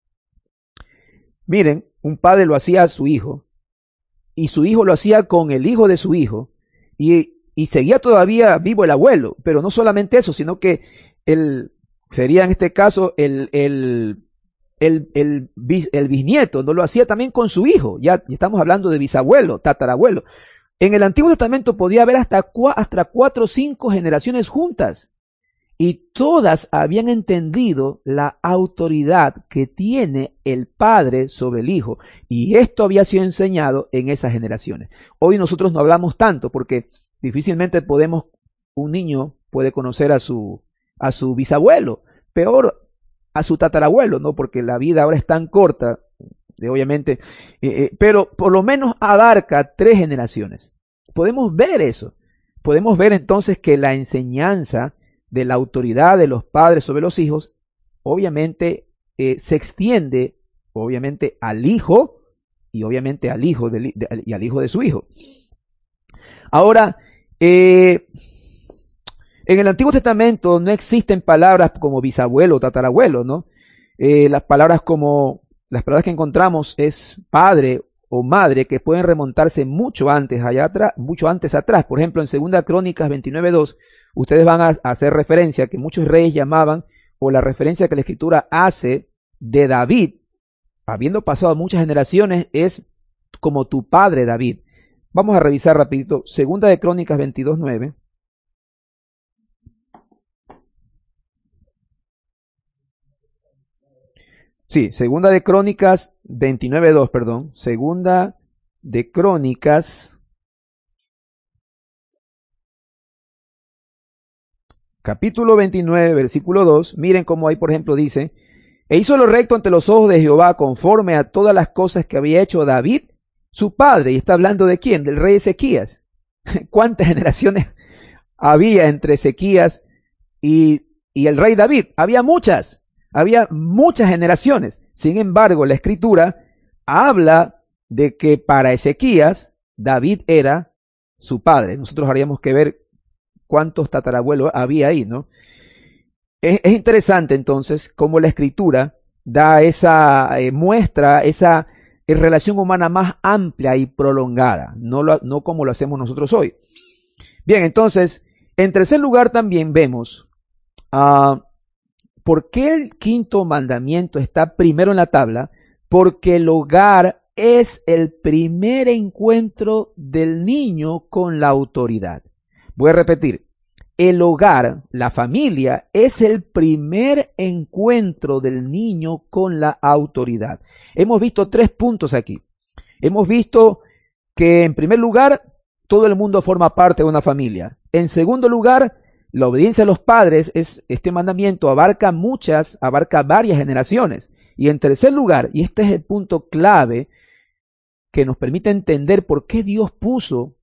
Miren, un padre lo hacía a su hijo y su hijo lo hacía con el hijo de su hijo y seguía todavía vivo el abuelo, pero no solamente eso, sino que sería en este caso el bisnieto, no lo hacía también con su hijo. Ya estamos hablando de bisabuelo, tatarabuelo. En el Antiguo Testamento podía haber hasta 4 o 5 generaciones juntas y todas habían entendido la autoridad que tiene el padre sobre el hijo, y esto había sido enseñado en esas generaciones. Hoy nosotros no hablamos tanto porque difícilmente un niño puede conocer a su bisabuelo, peor a su tatarabuelo, ¿no? Porque la vida ahora es tan corta, obviamente, pero por lo menos abarca 3 generaciones. Podemos ver eso. Podemos ver entonces que la enseñanza de la autoridad de los padres sobre los hijos, obviamente, se extiende, obviamente, al hijo y obviamente al hijo y al hijo de su hijo. Ahora, en el Antiguo Testamento no existen palabras como bisabuelo o tatarabuelo, ¿no? Las palabras que encontramos es padre o madre, que pueden remontarse mucho antes atrás. Por ejemplo, en 2 Crónicas 29:2, ustedes van a hacer referencia que muchos reyes llamaban, o la referencia que la Escritura hace de David, habiendo pasado muchas generaciones, es como tu padre David. Vamos a revisar rapidito, 2 Crónicas 22:9. Sí, 2 Crónicas 29:2, perdón. 2 Crónicas, capítulo 29, versículo 2. Miren cómo ahí, por ejemplo, dice: e hizo lo recto ante los ojos de Jehová, conforme a todas las cosas que había hecho David, su padre. Y está hablando de quién, del rey Ezequías. ¿Cuántas generaciones había entre Ezequías y el rey David? Había muchas generaciones. Sin embargo, la Escritura habla de que para Ezequías, David era su padre. Nosotros haríamos que ver cuántos tatarabuelos había ahí, ¿no? Es interesante entonces cómo la Escritura da muestra esa relación humana más amplia y prolongada, no como lo hacemos nosotros hoy. Bien, entonces, en tercer lugar también vemos ¿por qué el quinto mandamiento está primero en la tabla? Porque el hogar es el primer encuentro del niño con la autoridad. Voy a repetir, el hogar, la familia, es el primer encuentro del niño con la autoridad. Hemos visto 3 puntos aquí. Hemos visto que en primer lugar, todo el mundo forma parte de una familia. En segundo lugar, la obediencia a los padres, este mandamiento abarca varias generaciones. Y en tercer lugar, y este es el punto clave que nos permite entender por qué Dios puso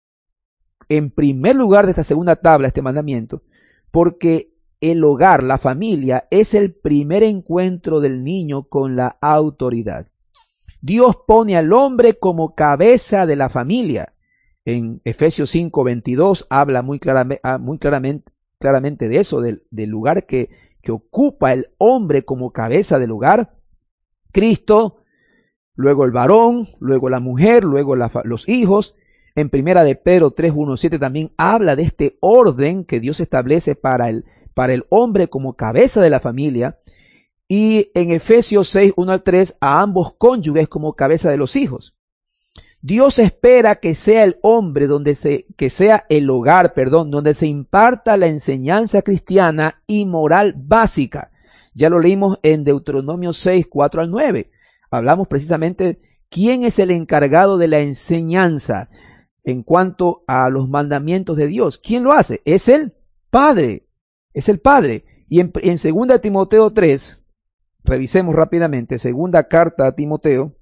en primer lugar de esta segunda tabla este mandamiento, porque el hogar, la familia, es el primer encuentro del niño con la autoridad. Dios pone al hombre como cabeza de la familia. En Efesios 5:22 habla muy claramente de eso, del lugar que ocupa el hombre como cabeza del hogar. Cristo, luego el varón, luego la mujer, luego los hijos. En primera de Pedro 3:1-7 también habla de este orden que Dios establece para el hombre como cabeza de la familia. Y en Efesios 6:1-3 a ambos cónyuges como cabeza de los hijos. Dios espera que sea el hombre que sea el hogar, donde se imparta la enseñanza cristiana y moral básica. Ya lo leímos en Deuteronomio 6:4-9. Hablamos precisamente quién es el encargado de la enseñanza en cuanto a los mandamientos de Dios. ¿Quién lo hace? Es el Padre. Es el Padre. Y en 2 Timoteo 3, revisemos rápidamente, segunda carta a Timoteo,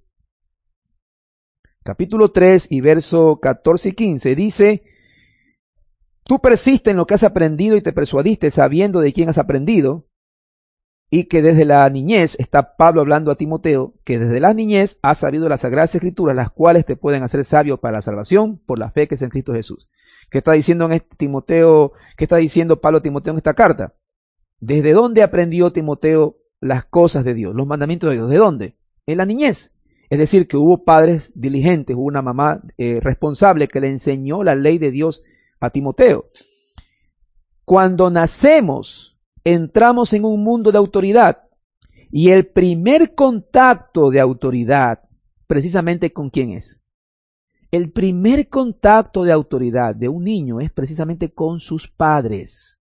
capítulo 3 y verso 14 y 15, dice: tú persiste en lo que has aprendido y te persuadiste sabiendo de quién has aprendido, y que desde la niñez, está Pablo hablando a Timoteo, que desde la niñez has sabido las sagradas escrituras, las cuales te pueden hacer sabio para la salvación por la fe que es en Cristo Jesús. ¿Qué está diciendo qué está diciendo Pablo a Timoteo en esta carta? ¿Desde dónde aprendió Timoteo las cosas de Dios, los mandamientos de Dios? ¿De dónde? En la niñez. Es decir, que hubo padres diligentes, hubo una mamá responsable que le enseñó la ley de Dios a Timoteo. Cuando nacemos, entramos en un mundo de autoridad, y el primer contacto de autoridad, precisamente, ¿con quién es? El primer contacto de autoridad de un niño es precisamente con sus padres.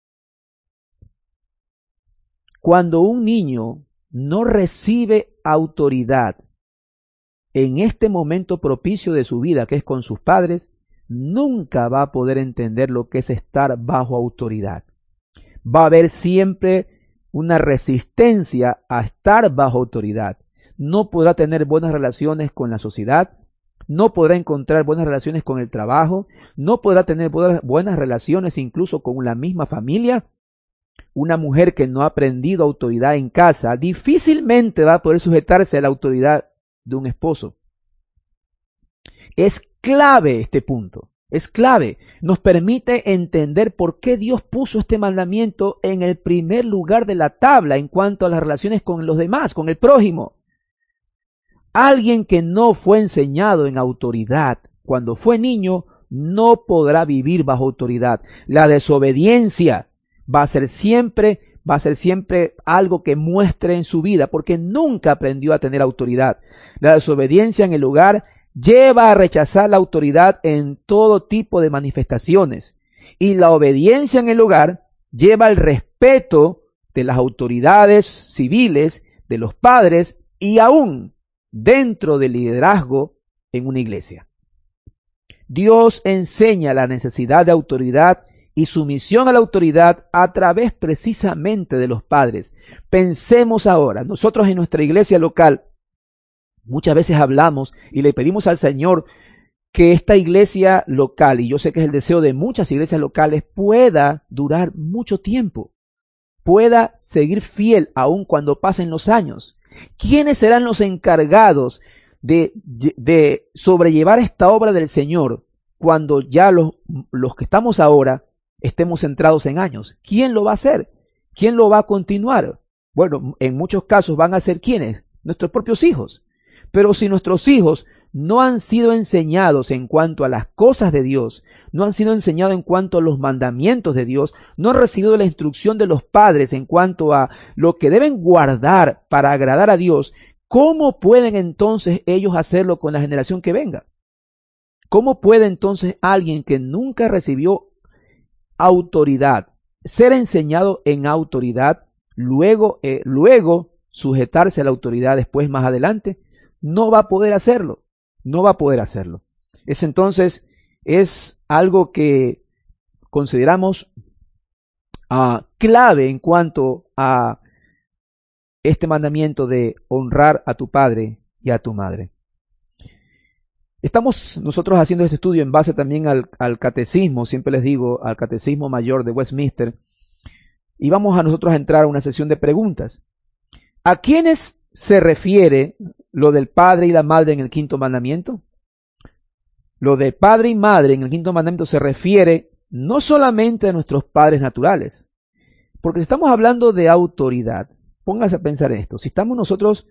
Cuando un niño no recibe autoridad en este momento propicio de su vida, que es con sus padres, nunca va a poder entender lo que es estar bajo autoridad. Va a haber siempre una resistencia a estar bajo autoridad. No podrá tener buenas relaciones con la sociedad, no podrá encontrar buenas relaciones con el trabajo, no podrá tener buenas relaciones incluso con la misma familia. Una mujer que no ha aprendido autoridad en casa difícilmente va a poder sujetarse a la autoridad de un esposo. Es clave este punto. Es clave. Nos permite entender por qué Dios puso este mandamiento en el primer lugar de la tabla en cuanto a las relaciones con los demás, con el prójimo. Alguien que no fue enseñado en autoridad cuando fue niño no podrá vivir bajo autoridad. La desobediencia va a ser siempre algo que muestre en su vida porque nunca aprendió a tener autoridad. La desobediencia en el hogar lleva a rechazar la autoridad en todo tipo de manifestaciones. Y la obediencia en el hogar lleva al respeto de las autoridades civiles, de los padres y aún dentro del liderazgo en una iglesia. Dios enseña la necesidad de autoridad y sumisión a la autoridad a través precisamente de los padres. Pensemos ahora, nosotros en nuestra iglesia local, muchas veces hablamos y le pedimos al Señor que esta iglesia local, y yo sé que es el deseo de muchas iglesias locales, pueda durar mucho tiempo, pueda seguir fiel aun cuando pasen los años. ¿Quiénes serán los encargados de sobrellevar esta obra del Señor cuando ya los que estamos ahora estemos centrados en años? ¿Quién lo va a hacer? ¿Quién lo va a continuar? Bueno, en muchos casos van a ser ¿quiénes? Nuestros propios hijos. Pero si nuestros hijos no han sido enseñados en cuanto a las cosas de Dios, no han sido enseñados en cuanto a los mandamientos de Dios, no han recibido la instrucción de los padres en cuanto a lo que deben guardar para agradar a Dios, ¿cómo pueden entonces ellos hacerlo con la generación que venga? ¿Cómo puede entonces alguien que nunca recibió autoridad ser enseñado en autoridad, luego sujetarse a la autoridad después más adelante? No va a poder hacerlo. No va a poder hacerlo. Entonces es algo que consideramos clave en cuanto a este mandamiento de honrar a tu padre y a tu madre. Estamos nosotros haciendo este estudio en base también al catecismo, siempre les digo, al catecismo mayor de Westminster, y vamos a nosotros a entrar a una sesión de preguntas. ¿A quiénes se refiere lo del padre y la madre en el quinto mandamiento? Lo de padre y madre en el quinto mandamiento se refiere no solamente a nuestros padres naturales, porque si estamos hablando de autoridad, póngase a pensar esto, si estamos nosotros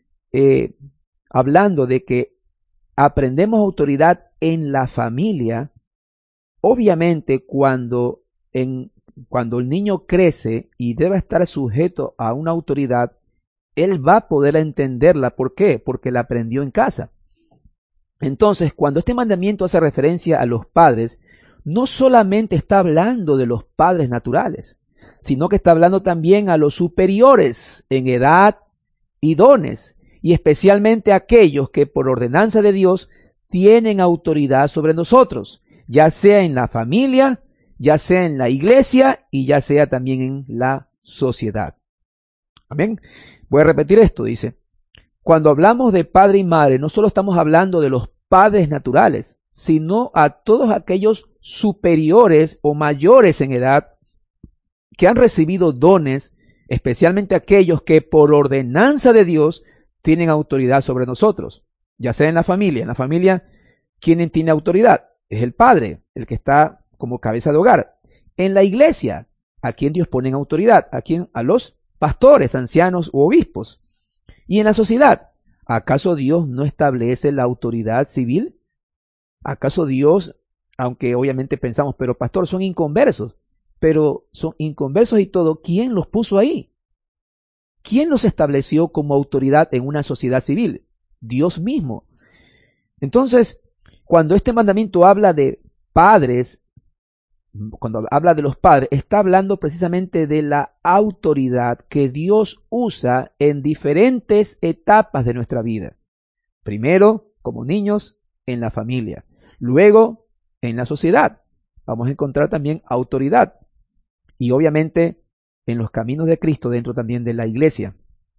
hablando de que aprendemos autoridad en la familia, obviamente cuando el niño crece y debe estar sujeto a una autoridad, él va a poder entenderla. ¿Por qué? Porque la aprendió en casa. Entonces, cuando este mandamiento hace referencia a los padres, no solamente está hablando de los padres naturales, sino que está hablando también a los superiores en edad y dones, y especialmente a aquellos que por ordenanza de Dios tienen autoridad sobre nosotros, ya sea en la familia, ya sea en la iglesia y ya sea también en la sociedad. Amén. Voy a repetir esto, dice. Cuando hablamos de padre y madre, no solo estamos hablando de los padres naturales, sino a todos aquellos superiores o mayores en edad que han recibido dones, especialmente aquellos que por ordenanza de Dios tienen autoridad sobre nosotros, ya sea en la familia. En la familia, ¿quién tiene autoridad? Es el padre, el que está como cabeza de hogar. En la iglesia, ¿a quién Dios pone en autoridad? ¿A quién? A los pastores, ancianos u obispos. Y en la sociedad, ¿acaso Dios no establece la autoridad civil? ¿Acaso Dios, aunque obviamente pensamos, pero pastor, son inconversos, pero son inconversos y todo, ¿quién los puso ahí? ¿Quién los estableció como autoridad en una sociedad civil? Dios mismo. Entonces, cuando este mandamiento habla de padres, cuando habla de los padres, está hablando precisamente de la autoridad que Dios usa en diferentes etapas de nuestra vida. Primero, como niños, en la familia. Luego, en la sociedad. Vamos a encontrar también autoridad. Y obviamente, en los caminos de Cristo, dentro también de la iglesia.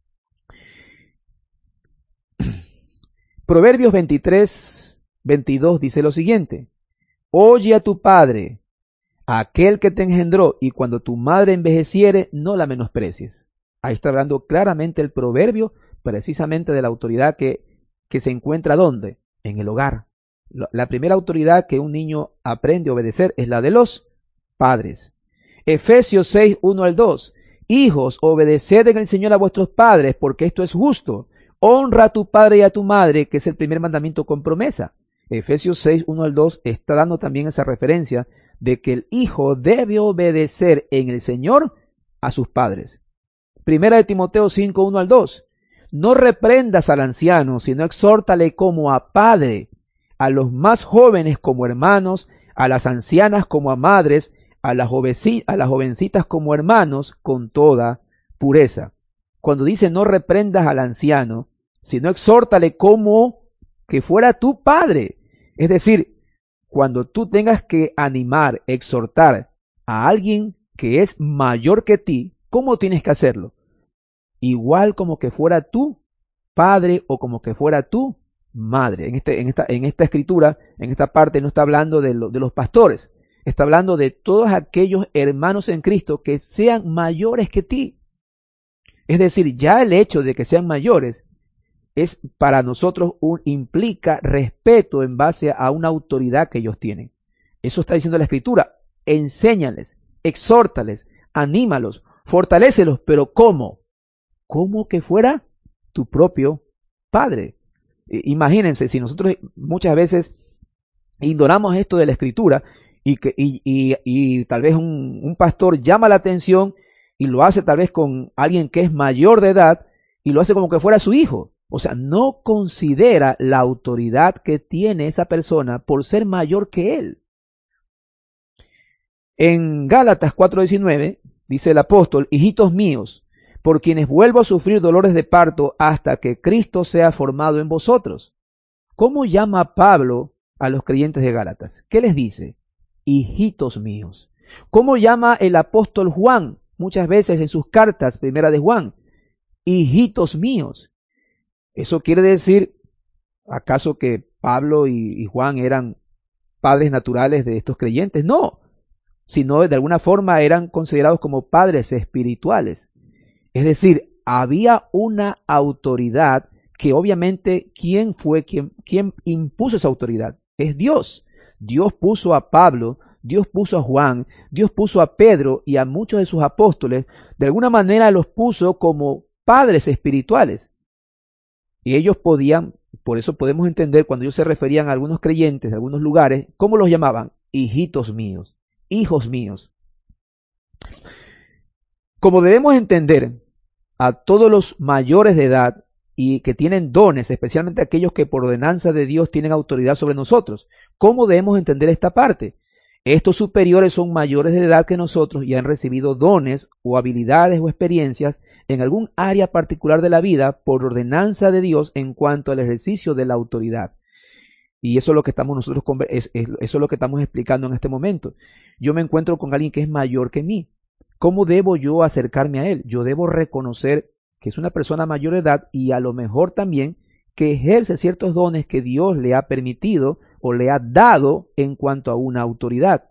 Proverbios 23:22 dice lo siguiente: oye a tu padre, a aquel que te engendró, y cuando tu madre envejeciere, no la menosprecies. Ahí está hablando claramente el proverbio, precisamente de la autoridad que se encuentra ¿dónde? En el hogar. La primera autoridad que un niño aprende a obedecer es la de los padres. Efesios 6, 1 al 2. Hijos, obedeced en el Señor a vuestros padres, porque esto es justo. Honra a tu padre y a tu madre, que es el primer mandamiento con promesa. Efesios 6, 1 al 2 está dando también esa referencia de que el hijo debe obedecer en el Señor a sus padres. Primera de Timoteo 5, 1 al 2. No reprendas al anciano, sino exhórtale como a padre, a los más jóvenes como hermanos, a las ancianas como a madres, a las jovencitas como hermanos, con toda pureza. Cuando dice no reprendas al anciano, sino exhórtale como que fuera tu padre. Es decir, cuando tú tengas que animar, exhortar a alguien que es mayor que ti, ¿cómo tienes que hacerlo? Igual como que fuera tu padre o como que fuera tu madre. En esta escritura, en esta parte, no está hablando de los pastores, está hablando de todos aquellos hermanos en Cristo que sean mayores que ti. Es decir, ya el hecho de que sean mayores es para nosotros implica respeto en base a una autoridad que ellos tienen. Eso está diciendo la escritura. Enséñales, exhórtales, anímalos, fortalécelos, pero ¿cómo? Como que fuera tu propio padre. Imagínense, si nosotros muchas veces ignoramos esto de la escritura y tal vez un pastor llama la atención y lo hace tal vez con alguien que es mayor de edad y lo hace como que fuera su hijo. O sea, no considera la autoridad que tiene esa persona por ser mayor que él. En Gálatas 4:19 dice el apóstol: hijitos míos, por quienes vuelvo a sufrir dolores de parto hasta que Cristo sea formado en vosotros. ¿Cómo llama Pablo a los creyentes de Gálatas? ¿Qué les dice? Hijitos míos. ¿Cómo llama el apóstol Juan muchas veces en sus cartas, primera de Juan? Hijitos míos. Eso quiere decir, ¿acaso que Pablo y Juan eran padres naturales de estos creyentes? No, sino de alguna forma eran considerados como padres espirituales. Es decir, había una autoridad que obviamente, ¿quién impuso esa autoridad? Es Dios. Dios puso a Pablo, Dios puso a Juan, Dios puso a Pedro y a muchos de sus apóstoles, de alguna manera los puso como padres espirituales. Y ellos podían, por eso podemos entender cuando ellos se referían a algunos creyentes de algunos lugares, ¿cómo los llamaban? Hijitos míos, hijos míos. Como debemos entender a todos los mayores de edad y que tienen dones, especialmente aquellos que por ordenanza de Dios tienen autoridad sobre nosotros, ¿cómo debemos entender esta parte? Estos superiores son mayores de edad que nosotros y han recibido dones o habilidades o experiencias en algún área particular de la vida por ordenanza de Dios en cuanto al ejercicio de la autoridad. Y eso es lo que eso es lo que estamos explicando en este momento. Yo me encuentro con alguien que es mayor que mí. ¿Cómo debo yo acercarme a él? Yo debo reconocer que es una persona mayor de edad y a lo mejor también que ejerce ciertos dones que Dios le ha permitido o le ha dado en cuanto a una autoridad.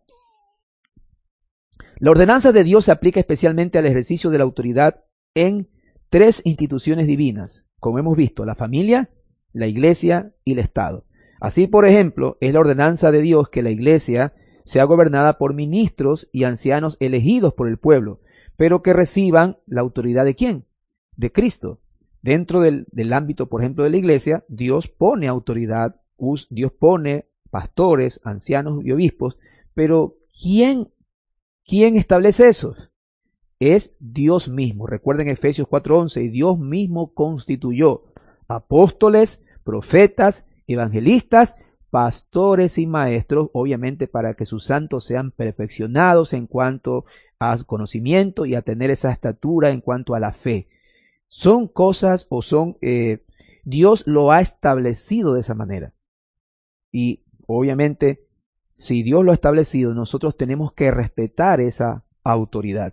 La ordenanza de Dios se aplica especialmente al ejercicio de la autoridad en tres instituciones divinas, como hemos visto: la familia, la iglesia y el Estado. Así, por ejemplo, es la ordenanza de Dios que la iglesia sea gobernada por ministros y ancianos elegidos por el pueblo, pero que reciban la autoridad ¿de quién? De Cristo. Dentro del ámbito, por ejemplo, de la iglesia, Dios pone autoridad, Dios pone pastores, ancianos y obispos, pero ¿quién establece eso? Es Dios mismo. Recuerden Efesios 4:11, y Dios mismo constituyó apóstoles, profetas, evangelistas, pastores y maestros, obviamente para que sus santos sean perfeccionados en cuanto a conocimiento y a tener esa estatura en cuanto a la fe. Son cosas Dios lo ha establecido de esa manera. Y obviamente, si Dios lo ha establecido, nosotros tenemos que respetar esa autoridad.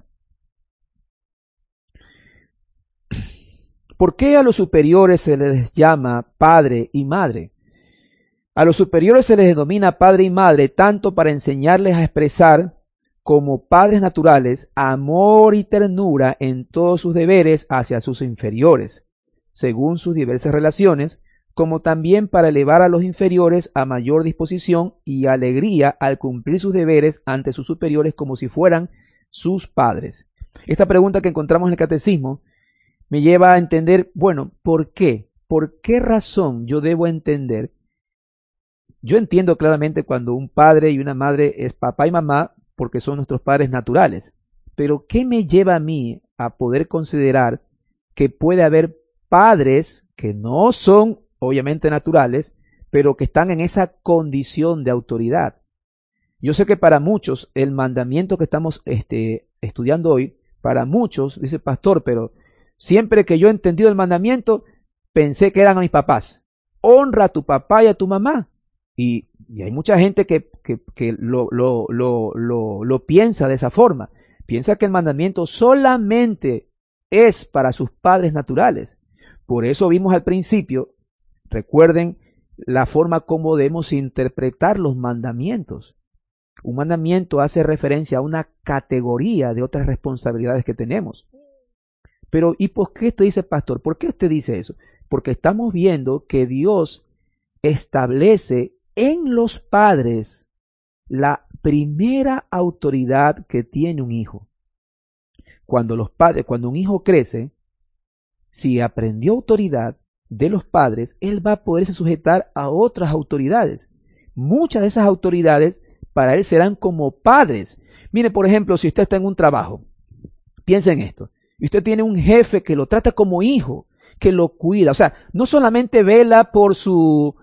¿Por qué a los superiores se les llama padre y madre? A los superiores se les denomina padre y madre tanto para enseñarles a expresar como padres naturales amor y ternura en todos sus deberes hacia sus inferiores, según sus diversas relaciones, como también para elevar a los inferiores a mayor disposición y alegría al cumplir sus deberes ante sus superiores como si fueran sus padres. Esta pregunta que encontramos en el catecismo me lleva a entender, bueno, ¿por qué? ¿Por qué razón yo debo entender? Yo entiendo claramente cuando un padre y una madre es papá y mamá porque son nuestros padres naturales, pero ¿qué me lleva a mí a poder considerar que puede haber padres que no son obviamente naturales, pero que están en esa condición de autoridad? Yo sé que para muchos el mandamiento que estamos estudiando hoy, para muchos, dice el pastor, pero siempre que yo he entendido el mandamiento, pensé que eran a mis papás. Honra a tu papá y a tu mamá. Y hay mucha gente que lo piensa de esa forma. Piensa que el mandamiento solamente es para sus padres naturales. Por eso vimos al principio, recuerden la forma como debemos interpretar los mandamientos. Un mandamiento hace referencia a una categoría de otras responsabilidades que tenemos. Pero, ¿y por qué usted dice, pastor? ¿Por qué usted dice eso? Porque estamos viendo que Dios establece en los padres la primera autoridad que tiene un hijo. Cuando un hijo crece, si aprendió autoridad de los padres, él va a poderse sujetar a otras autoridades. Muchas de esas autoridades para él serán como padres. Mire, por ejemplo, si usted está en un trabajo, piensa en esto, y usted tiene un jefe que lo trata como hijo, que lo cuida, o sea, no solamente vela por su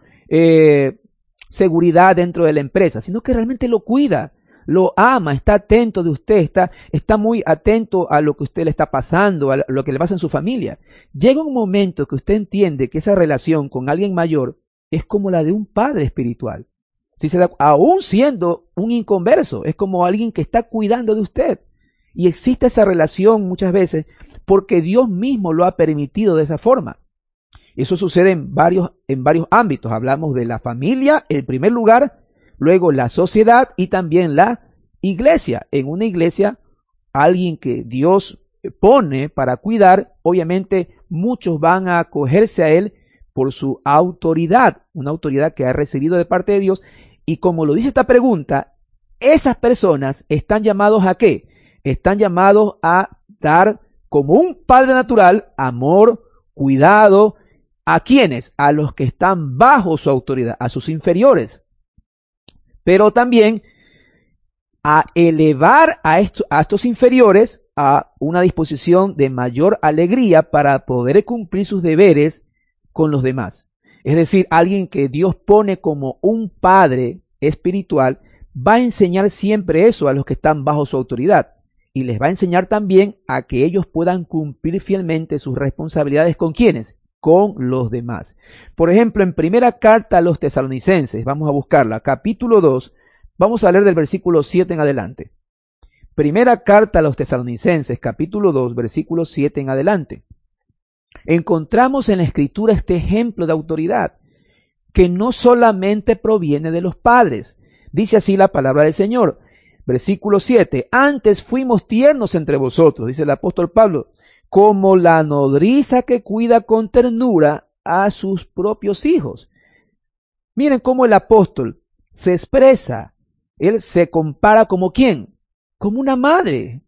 seguridad dentro de la empresa, sino que realmente lo cuida, lo ama, está atento de usted, está muy atento a lo que usted le está pasando, a lo que le pasa en su familia. Llega un momento que usted entiende que esa relación con alguien mayor es como la de un padre espiritual. Si se da, aún siendo un inconverso, es como alguien que está cuidando de usted. Y existe esa relación muchas veces porque Dios mismo lo ha permitido de esa forma. Eso sucede en varios ámbitos. Hablamos de la familia, en primer lugar, luego la sociedad y también la iglesia. En una iglesia, alguien que Dios pone para cuidar, obviamente muchos van a acogerse a él por su autoridad, una autoridad que ha recibido de parte de Dios. Y como lo dice esta pregunta, esas personas están llamados ¿a qué? Están llamados a dar como un padre natural amor, cuidado. ¿A quiénes? A los que están bajo su autoridad, a sus inferiores. Pero también a elevar a estos inferiores a una disposición de mayor alegría para poder cumplir sus deberes con los demás. Es decir, alguien que Dios pone como un padre espiritual va a enseñar siempre eso a los que están bajo su autoridad y les va a enseñar también a que ellos puedan cumplir fielmente sus responsabilidades ¿con quiénes? Con los demás. Por ejemplo, en primera carta a los tesalonicenses, vamos a buscarla, capítulo 2, vamos a leer del versículo 7 en adelante. Primera carta a los tesalonicenses, capítulo 2, versículo 7 en adelante. Encontramos en la escritura este ejemplo de autoridad que no solamente proviene de los padres. Dice así la palabra del Señor. Versículo 7. Antes fuimos tiernos entre vosotros, dice el apóstol Pablo, como la nodriza que cuida con ternura a sus propios hijos. Miren cómo el apóstol se expresa. Él se compara como ¿quién? Como una madre.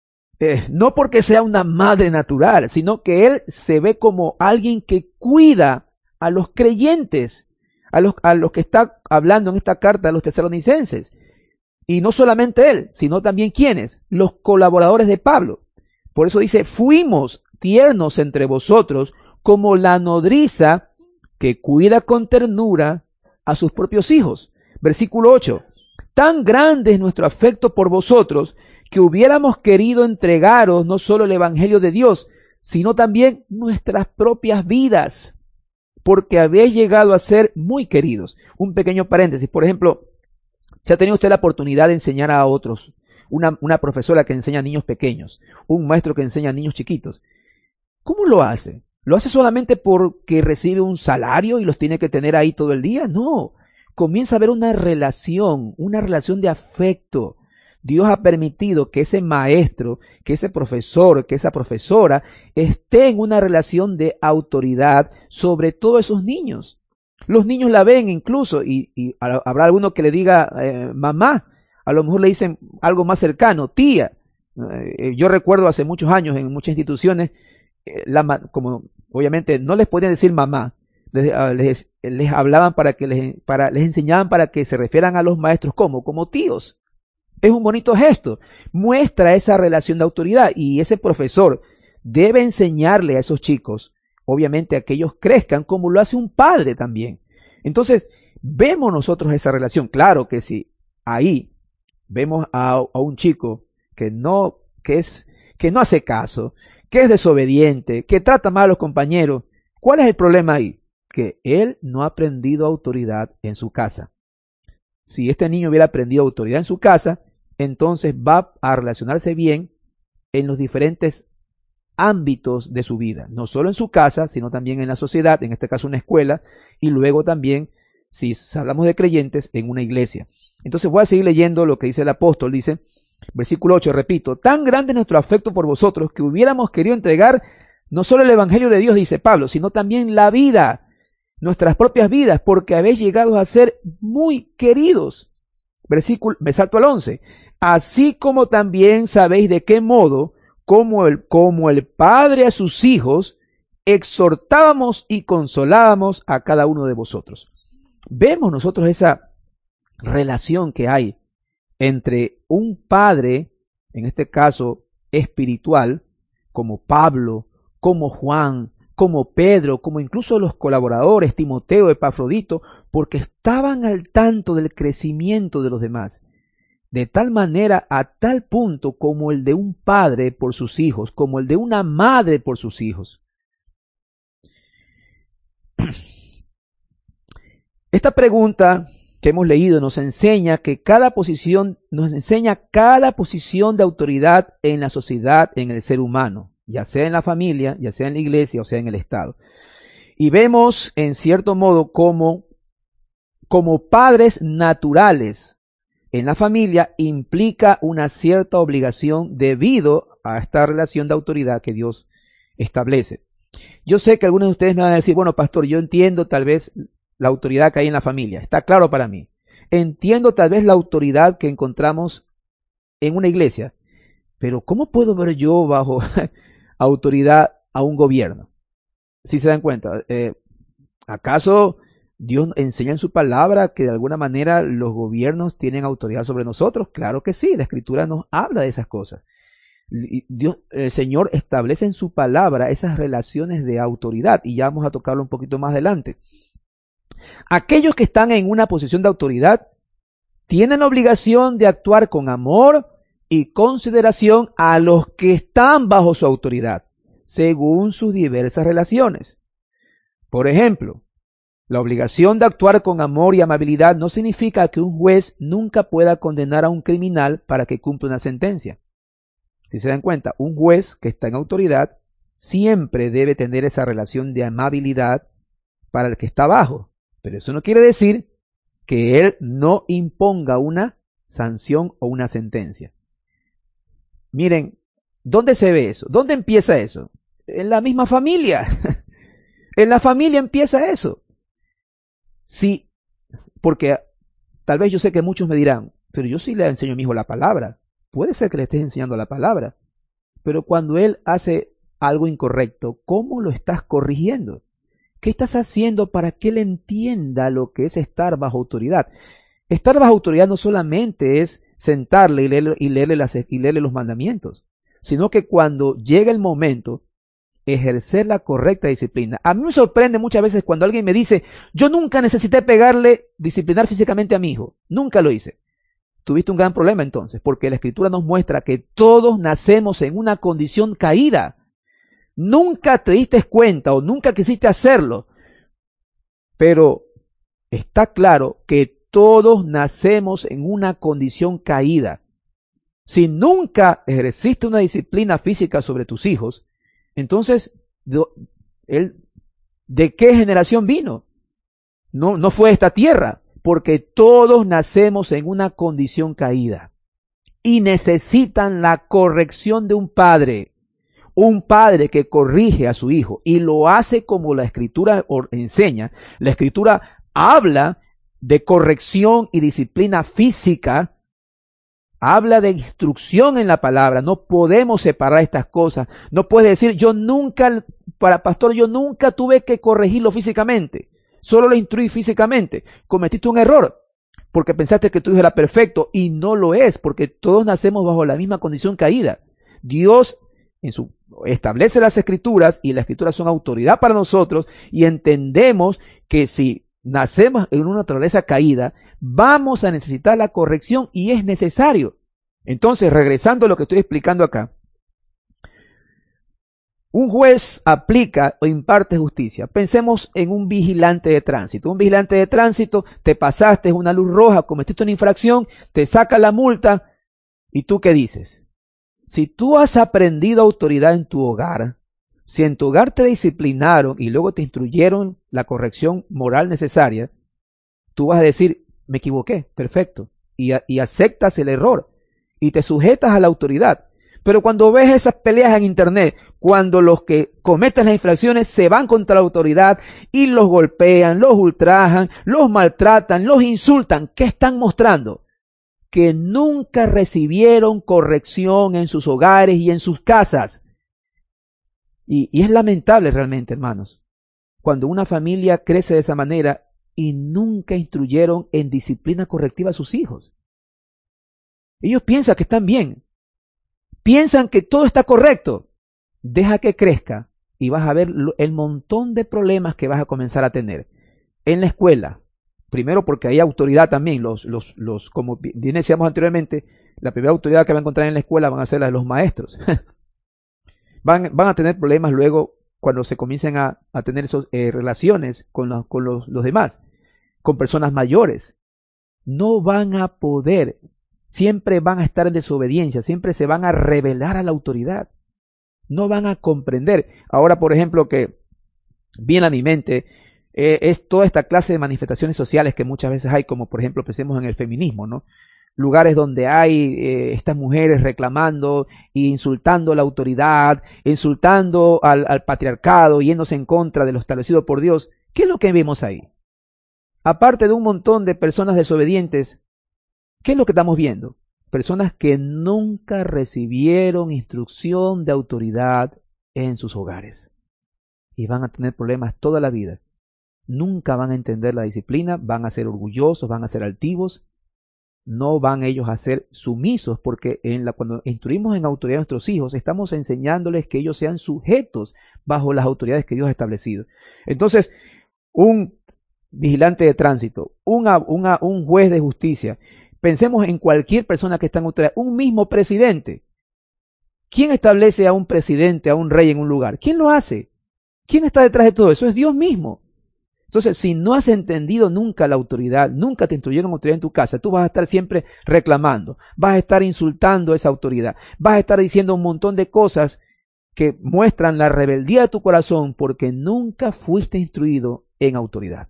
No porque sea una madre natural, sino que él se ve como alguien que cuida a los creyentes, a los que está hablando en esta carta a los tesalonicenses. Y no solamente él, sino también ¿quiénes? Los colaboradores de Pablo. Por eso dice, fuimos tiernos entre vosotros como la nodriza que cuida con ternura a sus propios hijos. Versículo 8. Tan grande es nuestro afecto por vosotros que hubiéramos querido entregaros no solo el evangelio de Dios, sino también nuestras propias vidas, porque habéis llegado a ser muy queridos. Un pequeño paréntesis, por ejemplo, si ha tenido usted la oportunidad de enseñar a otros, una profesora que enseña a niños pequeños, un maestro que enseña a niños chiquitos, ¿cómo lo hace? ¿Lo hace solamente porque recibe un salario y los tiene que tener ahí todo el día? No, comienza a haber una relación de afecto, Dios ha permitido que ese maestro, que ese profesor, que esa profesora esté en una relación de autoridad sobre todos esos niños. Los niños la ven incluso y habrá alguno que le diga mamá, a lo mejor le dicen algo más cercano, tía. Yo recuerdo hace muchos años en muchas instituciones, como obviamente no les podían decir mamá, les hablaban les enseñaban para que se refieran a los maestros como tíos. Es un bonito gesto, muestra esa relación de autoridad y ese profesor debe enseñarle a esos chicos, obviamente a que ellos crezcan como lo hace un padre también. Entonces, vemos nosotros esa relación. Claro que si ahí vemos a un chico que no hace caso, que es desobediente, que trata mal a los compañeros, ¿cuál es el problema ahí? Que él no ha aprendido autoridad en su casa. Si este niño hubiera aprendido autoridad en su casa, entonces va a relacionarse bien en los diferentes ámbitos de su vida, no solo en su casa, sino también en la sociedad, en este caso una escuela, y luego también, si hablamos de creyentes, en una iglesia. Entonces voy a seguir leyendo lo que dice el apóstol, dice, versículo 8, repito, tan grande es nuestro afecto por vosotros que hubiéramos querido entregar no solo el evangelio de Dios, dice Pablo, sino también la vida, nuestras propias vidas, porque habéis llegado a ser muy queridos. Me salto al 11. Así como también sabéis de qué modo, como el Padre a sus hijos, exhortábamos y consolábamos a cada uno de vosotros. Vemos nosotros esa relación que hay entre un padre, en este caso espiritual, como Pablo, como Juan, como Pedro, como incluso los colaboradores, Timoteo, Epafrodito, porque estaban al tanto del crecimiento de los demás, de tal manera, a tal punto como el de un padre por sus hijos, como el de una madre por sus hijos. Esta pregunta que hemos leído nos enseña cada posición de autoridad en la sociedad, en el ser humano, ya sea en la familia, ya sea en la iglesia o sea en el Estado. Y vemos en cierto modo como padres naturales en la familia implica una cierta obligación debido a esta relación de autoridad que Dios establece. Yo sé que algunos de ustedes me van a decir, bueno, pastor, yo entiendo tal vez la autoridad que hay en la familia, está claro para mí. Entiendo tal vez la autoridad que encontramos en una iglesia, pero ¿cómo puedo ver yo bajo autoridad a un gobierno? Si se dan cuenta, ¿acaso Dios enseña en su palabra que de alguna manera los gobiernos tienen autoridad sobre nosotros? Claro que sí, la Escritura nos habla de esas cosas. Dios, el Señor establece en su palabra esas relaciones de autoridad y ya vamos a tocarlo un poquito más adelante. Aquellos que están en una posición de autoridad tienen la obligación de actuar con amor y consideración a los que están bajo su autoridad, según sus diversas relaciones. Por ejemplo, la obligación de actuar con amor y amabilidad no significa que un juez nunca pueda condenar a un criminal para que cumpla una sentencia. Si se dan cuenta, un juez que está en autoridad siempre debe tener esa relación de amabilidad para el que está abajo. Pero eso no quiere decir que él no imponga una sanción o una sentencia. Miren, ¿dónde se ve eso? ¿Dónde empieza eso? En la misma familia. En la familia empieza eso. Sí, porque tal vez yo sé que muchos me dirán, pero yo sí le enseño a mi hijo la palabra. Puede ser que le estés enseñando la palabra, pero cuando él hace algo incorrecto, ¿cómo lo estás corrigiendo? ¿Qué estás haciendo para que él entienda lo que es estar bajo autoridad? Estar bajo autoridad no solamente es sentarle y leerle los mandamientos, sino que cuando llega el momento, ejercer la correcta disciplina. A mí me sorprende muchas veces cuando alguien me dice, yo nunca necesité disciplinar físicamente a mi hijo, nunca lo hice. Tuviste un gran problema entonces, porque la Escritura nos muestra que todos nacemos en una condición caída. Nunca te diste cuenta o nunca quisiste hacerlo, pero está claro que todos nacemos en una condición caída. Si nunca ejerciste una disciplina física sobre tus hijos, entonces, ¿de qué generación vino? No fue esta tierra, porque todos nacemos en una condición caída. y necesitan la corrección de un padre. Un padre que corrige a su hijo y lo hace como la Escritura enseña. La Escritura habla de corrección y disciplina física, habla de instrucción en la palabra. No podemos separar estas cosas. No puedes decir, pastor, yo nunca tuve que corregirlo físicamente, solo lo instruí físicamente. Cometiste un error porque pensaste que tu hijo era perfecto y no lo es, porque todos nacemos bajo la misma condición caída. Dios establece las Escrituras y las Escrituras son autoridad para nosotros, y entendemos que si nacemos en una naturaleza caída, vamos a necesitar la corrección y es necesario. Entonces, regresando a lo que estoy explicando acá, un juez aplica o imparte justicia. Pensemos en un vigilante de tránsito. Un vigilante de tránsito, te pasaste una luz roja, cometiste una infracción, te saca la multa, ¿y tú qué dices? Si tú has aprendido autoridad en tu hogar, si en tu hogar te disciplinaron y luego te instruyeron la corrección moral necesaria, tú vas a decir, me equivoqué, perfecto, y aceptas el error y te sujetas a la autoridad. Pero cuando ves esas peleas en internet, cuando los que cometen las infracciones se van contra la autoridad y los golpean, los ultrajan, los maltratan, los insultan, ¿qué están mostrando? Que nunca recibieron corrección en sus hogares y en sus casas. Y es lamentable realmente, hermanos, cuando una familia crece de esa manera y nunca instruyeron en disciplina correctiva a sus hijos. Ellos piensan que están bien, piensan que todo está correcto. Deja que crezca y vas a ver el montón de problemas que vas a comenzar a tener en la escuela. Primero porque hay autoridad también, como bien decíamos anteriormente, la primera autoridad que va a encontrar en la escuela van a ser la de los maestros. van a tener problemas luego cuando se comiencen a tener esas relaciones con los demás, con personas mayores. No van a poder, siempre van a estar en desobediencia, siempre se van a rebelar a la autoridad. No van a comprender. Ahora, por ejemplo, que viene a mi mente, es toda esta clase de manifestaciones sociales que muchas veces hay, como por ejemplo pensemos en el feminismo, ¿no? Lugares donde hay estas mujeres reclamando e insultando a la autoridad, insultando al patriarcado, yéndose en contra de lo establecido por Dios. ¿Qué es lo que vemos ahí? Aparte de un montón de personas desobedientes, ¿qué es lo que estamos viendo? Personas que nunca recibieron instrucción de autoridad en sus hogares y van a tener problemas toda la vida. Nunca van a entender la disciplina, van a ser orgullosos, van a ser altivos, no van ellos a ser sumisos, porque cuando instruimos en autoridad a nuestros hijos, estamos enseñándoles que ellos sean sujetos bajo las autoridades que Dios ha establecido. Entonces, un vigilante de tránsito, un juez de justicia, pensemos en cualquier persona que está en autoridad, un mismo presidente. ¿Quién establece a un presidente, a un rey en un lugar? ¿Quién lo hace? ¿Quién está detrás de todo eso? Es Dios mismo. Entonces, si no has entendido nunca la autoridad, nunca te instruyeron autoridad en tu casa, tú vas a estar siempre reclamando, vas a estar insultando a esa autoridad, vas a estar diciendo un montón de cosas que muestran la rebeldía de tu corazón porque nunca fuiste instruido en autoridad.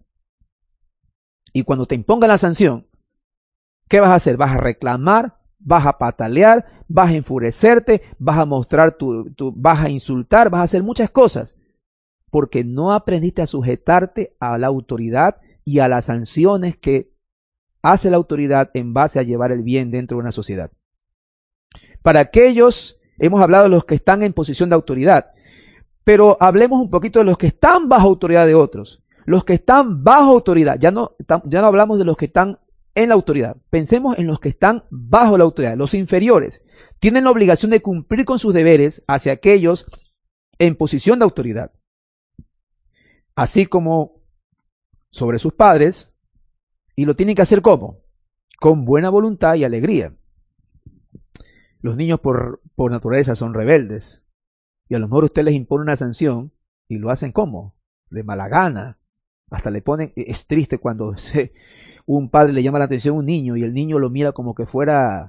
Y cuando te impongan la sanción, ¿qué vas a hacer? Vas a reclamar, vas a patalear, vas a enfurecerte, vas a mostrar vas a insultar, vas a hacer muchas cosas. Porque no aprendiste a sujetarte a la autoridad y a las sanciones que hace la autoridad en base a llevar el bien dentro de una sociedad. Para aquellos, hemos hablado de los que están en posición de autoridad, pero hablemos un poquito de los que están bajo autoridad de otros. Los que están bajo autoridad, ya no hablamos de los que están en la autoridad. Pensemos en los que están bajo la autoridad, los inferiores. Tienen la obligación de cumplir con sus deberes hacia aquellos en posición de autoridad. Así como sobre sus padres, y lo tienen que hacer ¿cómo? Con buena voluntad y alegría. Los niños por naturaleza son rebeldes, y a lo mejor usted les impone una sanción, y lo hacen ¿cómo? De mala gana. Hasta le ponen, es triste cuando un padre le llama la atención a un niño, y el niño lo mira como que fuera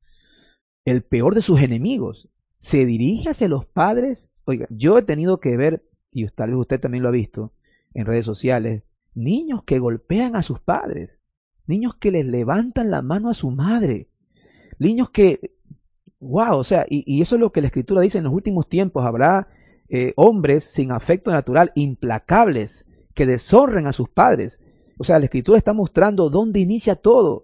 el peor de sus enemigos. Se dirige hacia los padres. Oiga, yo he tenido que ver, y tal vez usted también lo ha visto en redes sociales, niños que golpean a sus padres, niños que les levantan la mano a su madre. Niños que, wow, o sea, y eso es lo que la Escritura dice: en los últimos tiempos habrá hombres sin afecto natural, implacables, que deshonren a sus padres. O sea, la Escritura está mostrando dónde inicia todo.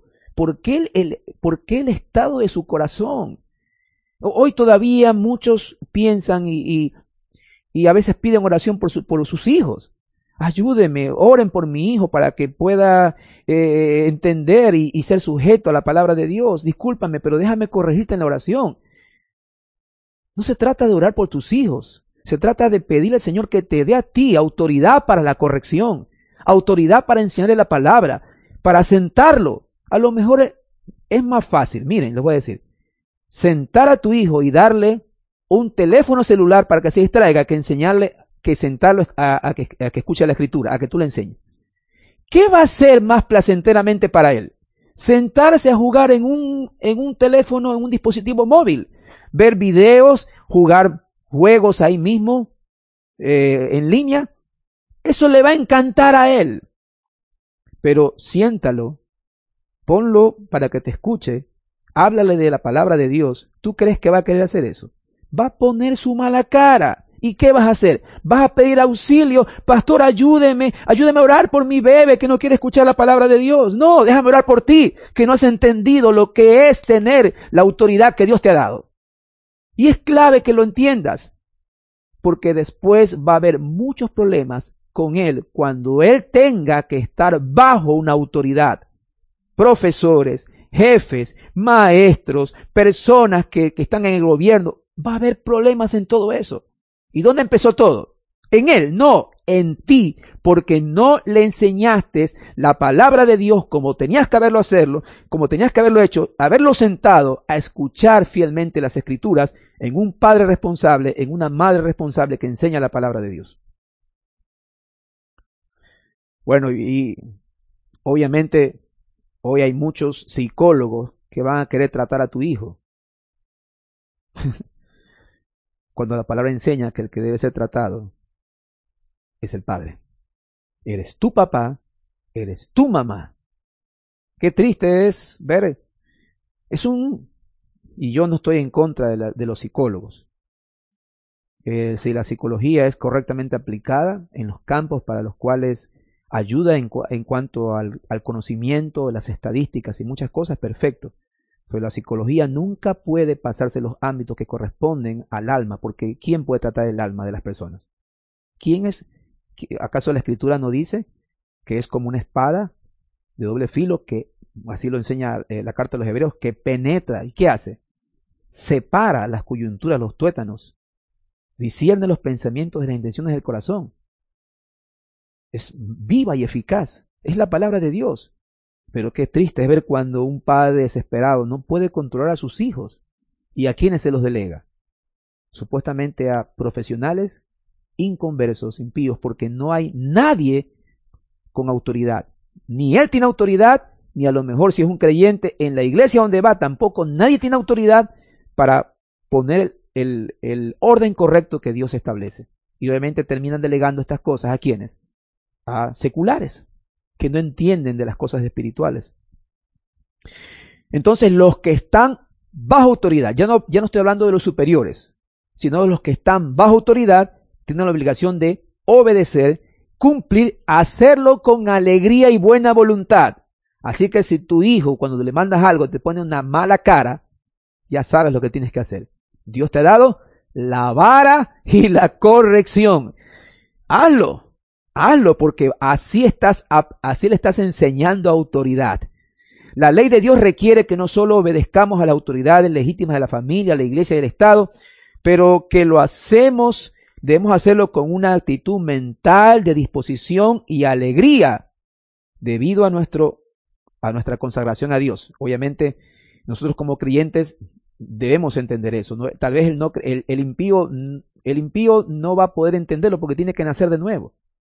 ¿Por qué el estado de su corazón? Hoy todavía muchos piensan y a veces piden oración por sus hijos. Ayúdeme, oren por mi hijo para que pueda entender y ser sujeto a la palabra de Dios. Discúlpame, pero déjame corregirte en la oración. No se trata de orar por tus hijos. Se trata de pedirle al Señor que te dé a ti autoridad para la corrección, autoridad para enseñarle la palabra, para sentarlo. A lo mejor es más fácil, miren, les voy a decir, sentar a tu hijo y darle un teléfono celular para que se distraiga, que enseñarle, que sentarlo a que escuche la Escritura, a que tú le enseñes. ¿Qué va a ser más placenteramente para él? Sentarse a jugar en un teléfono, en un dispositivo móvil, ver videos, jugar juegos ahí mismo, en línea. Eso le va a encantar a él. Pero siéntalo, ponlo para que te escuche, háblale de la palabra de Dios. ¿Tú crees que va a querer hacer eso? Va a poner su mala cara. ¿Y qué vas a hacer? Vas a pedir auxilio. Pastor, ayúdeme a orar por mi bebé que no quiere escuchar la palabra de Dios. No, déjame orar por ti, que no has entendido lo que es tener la autoridad que Dios te ha dado. Y es clave que lo entiendas, porque después va a haber muchos problemas con él cuando él tenga que estar bajo una autoridad. Profesores, jefes, maestros, personas que están en el gobierno. Va a haber problemas en todo eso. ¿Y dónde empezó todo? En él, no, en ti, porque no le enseñaste la palabra de Dios como tenías que como tenías que haberlo hecho, haberlo sentado a escuchar fielmente las Escrituras en un padre responsable, en una madre responsable que enseña la palabra de Dios. Bueno, y obviamente hoy hay muchos psicólogos que van a querer tratar a tu hijo. Cuando la palabra enseña que el que debe ser tratado es el padre. Eres tu papá, eres tu mamá. Qué triste es ver. Y yo no estoy en contra de los psicólogos. Si la psicología es correctamente aplicada en los campos para los cuales ayuda en cuanto al conocimiento, las estadísticas y muchas cosas, perfecto. Pero la psicología nunca puede pasarse los ámbitos que corresponden al alma, porque ¿quién puede tratar el alma de las personas? ¿Quién es? ¿Acaso la Escritura no dice que es como una espada de doble filo, que así lo enseña la carta de los Hebreos, que penetra? ¿Y qué hace? Separa las coyunturas, los tuétanos, discierne los pensamientos y las intenciones del corazón. Es viva y eficaz, es la palabra de Dios. Pero qué triste es ver cuando un padre desesperado no puede controlar a sus hijos. ¿Y a quiénes se los delega? Supuestamente a profesionales inconversos, impíos, porque no hay nadie con autoridad. Ni él tiene autoridad, ni a lo mejor si es un creyente en la iglesia donde va, tampoco nadie tiene autoridad para poner el orden correcto que Dios establece. Y obviamente terminan delegando estas cosas ¿a quiénes? A seculares, que no entienden de las cosas espirituales. Entonces los que están bajo autoridad, ya no estoy hablando de los superiores, sino de los que están bajo autoridad, tienen la obligación de obedecer, cumplir, hacerlo con alegría y buena voluntad. Así que si tu hijo, cuando le mandas algo, te pone una mala cara, ya sabes lo que tienes que hacer. Dios te ha dado la vara y la corrección. Hazlo, porque así le estás enseñando autoridad. La ley de Dios requiere que no solo obedezcamos a las autoridades legítimas de la familia, la iglesia y el Estado, pero que debemos hacerlo con una actitud mental de disposición y alegría, debido a nuestra consagración a Dios. Obviamente, nosotros como creyentes debemos entender eso, ¿no? Tal vez el impío no va a poder entenderlo porque tiene que nacer de nuevo.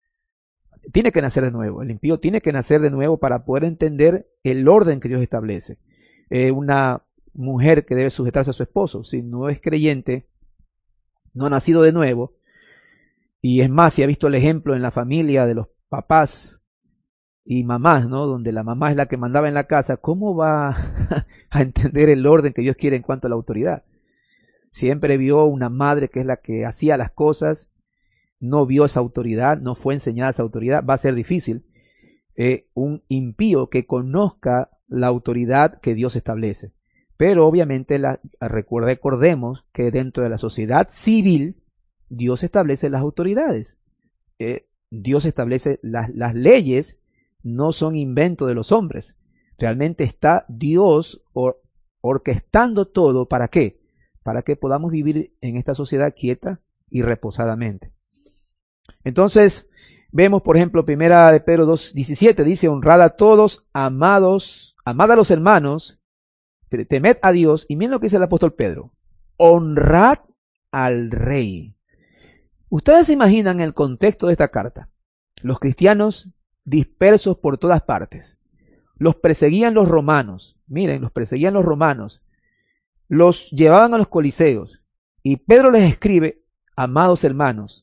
El impío tiene que nacer de nuevo para poder entender el orden que Dios establece. Una mujer que debe sujetarse a su esposo, si no es creyente, no ha nacido de nuevo, y es más, si ha visto el ejemplo en la familia de los papás y mamás, ¿no? Donde la mamá es la que mandaba en la casa, ¿cómo va a entender el orden que Dios quiere en cuanto a la autoridad? Siempre vio una madre que es la que hacía las cosas, no vio esa autoridad, no fue enseñada esa autoridad, va a ser difícil. Un impío que conozca la autoridad que Dios establece. Pero obviamente recordemos que dentro de la sociedad civil Dios establece las autoridades. Dios establece las leyes, no son invento de los hombres. Realmente está Dios orquestando todo. ¿Para qué? Para que podamos vivir en esta sociedad quieta y reposadamente. Entonces, vemos, por ejemplo, primera de Pedro 2:17, dice, honrad a todos, amados, amad a los hermanos, temed a Dios, y miren lo que dice el apóstol Pedro, honrad al rey. Ustedes se imaginan el contexto de esta carta. Los cristianos dispersos por todas partes. Los perseguían los romanos. Miren, los perseguían los romanos. Los llevaban a los coliseos. Y Pedro les escribe, amados hermanos,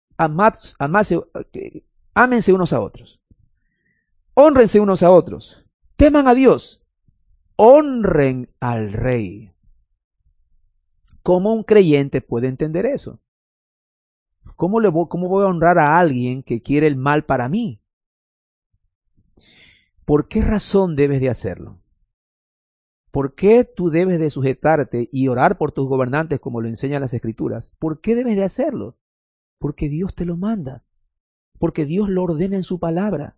ámense unos a otros. Hónrense unos a otros. Teman a Dios. Honren al rey. ¿Cómo un creyente puede entender eso? ¿Cómo voy a honrar a alguien que quiere el mal para mí? ¿Por qué razón debes de hacerlo? ¿Por qué tú debes de sujetarte y orar por tus gobernantes como lo enseñan las Escrituras? ¿Por qué debes de hacerlo? Porque Dios te lo manda. Porque Dios lo ordena en su palabra.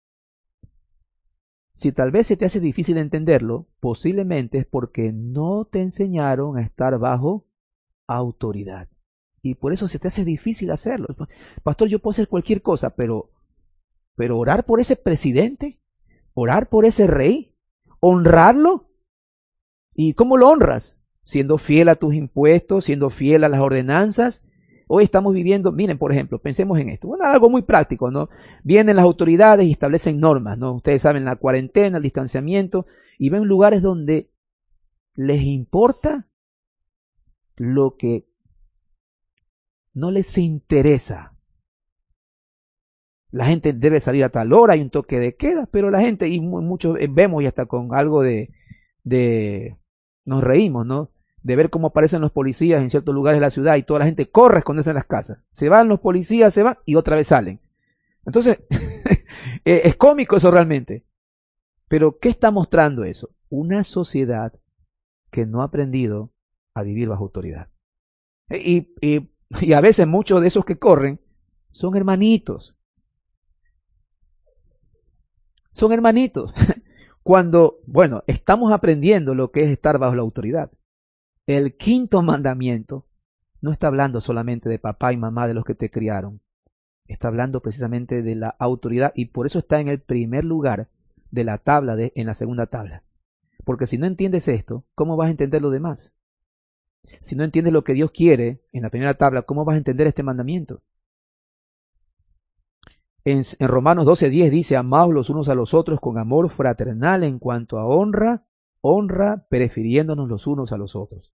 Si tal vez se te hace difícil entenderlo, posiblemente es porque no te enseñaron a estar bajo autoridad. Y por eso se te hace difícil hacerlo. Pastor, yo puedo hacer cualquier cosa, pero orar por ese presidente, orar por ese rey, honrarlo. ¿Y cómo lo honras? Siendo fiel a tus impuestos, siendo fiel a las ordenanzas. Hoy estamos viviendo, miren, por ejemplo, pensemos en esto. Bueno, algo muy práctico, ¿no? Vienen las autoridades y establecen normas, ¿no? Ustedes saben, la cuarentena, el distanciamiento, y ven lugares donde les importa lo que no les interesa. La gente debe salir a tal hora, hay un toque de queda, pero la gente, y muchos vemos y hasta con algo nos reímos, ¿no? De ver cómo aparecen los policías en ciertos lugares de la ciudad y toda la gente corre a esconderse en las casas. Se van los policías, se van y otra vez salen. Entonces, es cómico eso realmente. Pero, ¿qué está mostrando eso? Una sociedad que no ha aprendido a vivir bajo autoridad. Y a veces muchos de esos que corren son hermanitos. Son hermanitos. Cuando, bueno, estamos aprendiendo lo que es estar bajo la autoridad. El quinto mandamiento no está hablando solamente de papá y mamá de los que te criaron. Está hablando precisamente de la autoridad y por eso está en el primer lugar de la tabla, en la segunda tabla. Porque si no entiendes esto, ¿cómo vas a entender lo demás? Si no entiendes lo que Dios quiere en la primera tabla, ¿cómo vas a entender este mandamiento? En Romanos 12:10 dice, amaos los unos a los otros con amor fraternal en cuanto a honra, prefiriéndonos los unos a los otros.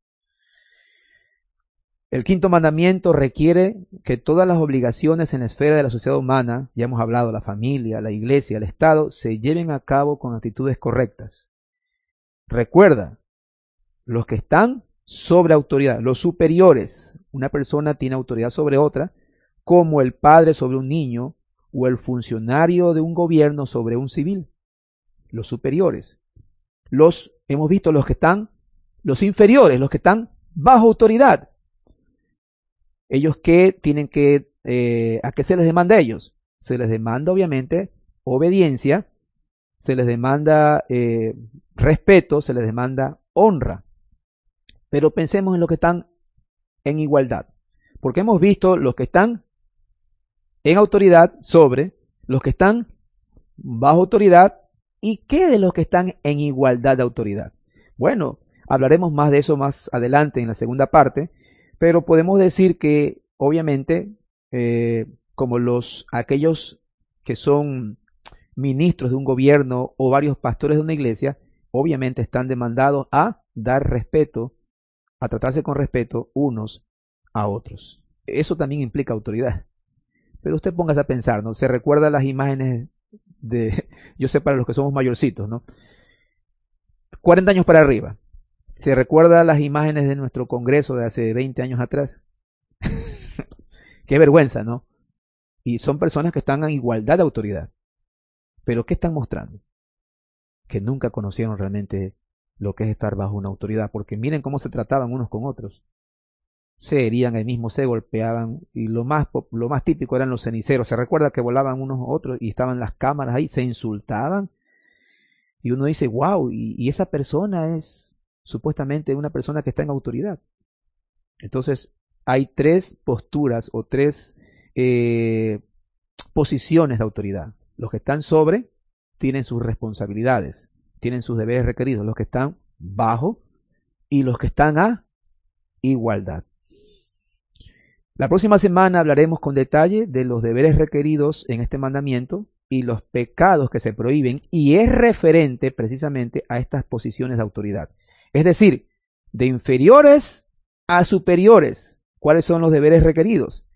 El quinto mandamiento requiere que todas las obligaciones en la esfera de la sociedad humana, ya hemos hablado, la familia, la iglesia, el Estado, se lleven a cabo con actitudes correctas. Recuerda, los que están sobre autoridad, los superiores, una persona tiene autoridad sobre otra, como el padre sobre un niño o el funcionario de un gobierno sobre un civil. Los superiores. Hemos visto los los inferiores, los que están bajo autoridad. Ellos que tienen que, ¿a qué se les demanda a ellos? Se les demanda obviamente obediencia, se les demanda respeto, se les demanda honra. Pero pensemos en los que están en igualdad, porque hemos visto los que están en autoridad sobre los que están bajo autoridad y qué de los que están en igualdad de autoridad. Bueno, hablaremos más de eso más adelante en la segunda parte, pero podemos decir que obviamente como aquellos que son ministros de un gobierno o varios pastores de una iglesia, obviamente están demandados a dar respeto, a tratarse con respeto unos a otros. Eso también implica autoridad. Pero usted póngase a pensar, ¿no? Se recuerda las imágenes yo sé para los que somos mayorcitos, ¿no? 40 años para arriba. ¿Se recuerda las imágenes de nuestro Congreso de hace 20 años atrás? Qué vergüenza, ¿no? Y son personas que están en igualdad de autoridad. Pero ¿qué están mostrando? Que nunca conocieron realmente lo que es estar bajo una autoridad, porque miren cómo se trataban unos con otros. Se herían el mismo, se golpeaban, y lo más típico eran los ceniceros. Se recuerda que volaban unos a otros y estaban las cámaras ahí, se insultaban, y uno dice, wow, y esa persona es supuestamente una persona que está en autoridad. Entonces, hay tres posturas o tres posiciones de autoridad. Los que están sobre tienen sus responsabilidades, tienen sus deberes requeridos. Los que están bajo y los que están a igualdad. La próxima semana hablaremos con detalle de los deberes requeridos en este mandamiento y los pecados que se prohíben, y es referente precisamente a estas posiciones de autoridad. Es decir, de inferiores a superiores. ¿Cuáles son los deberes requeridos?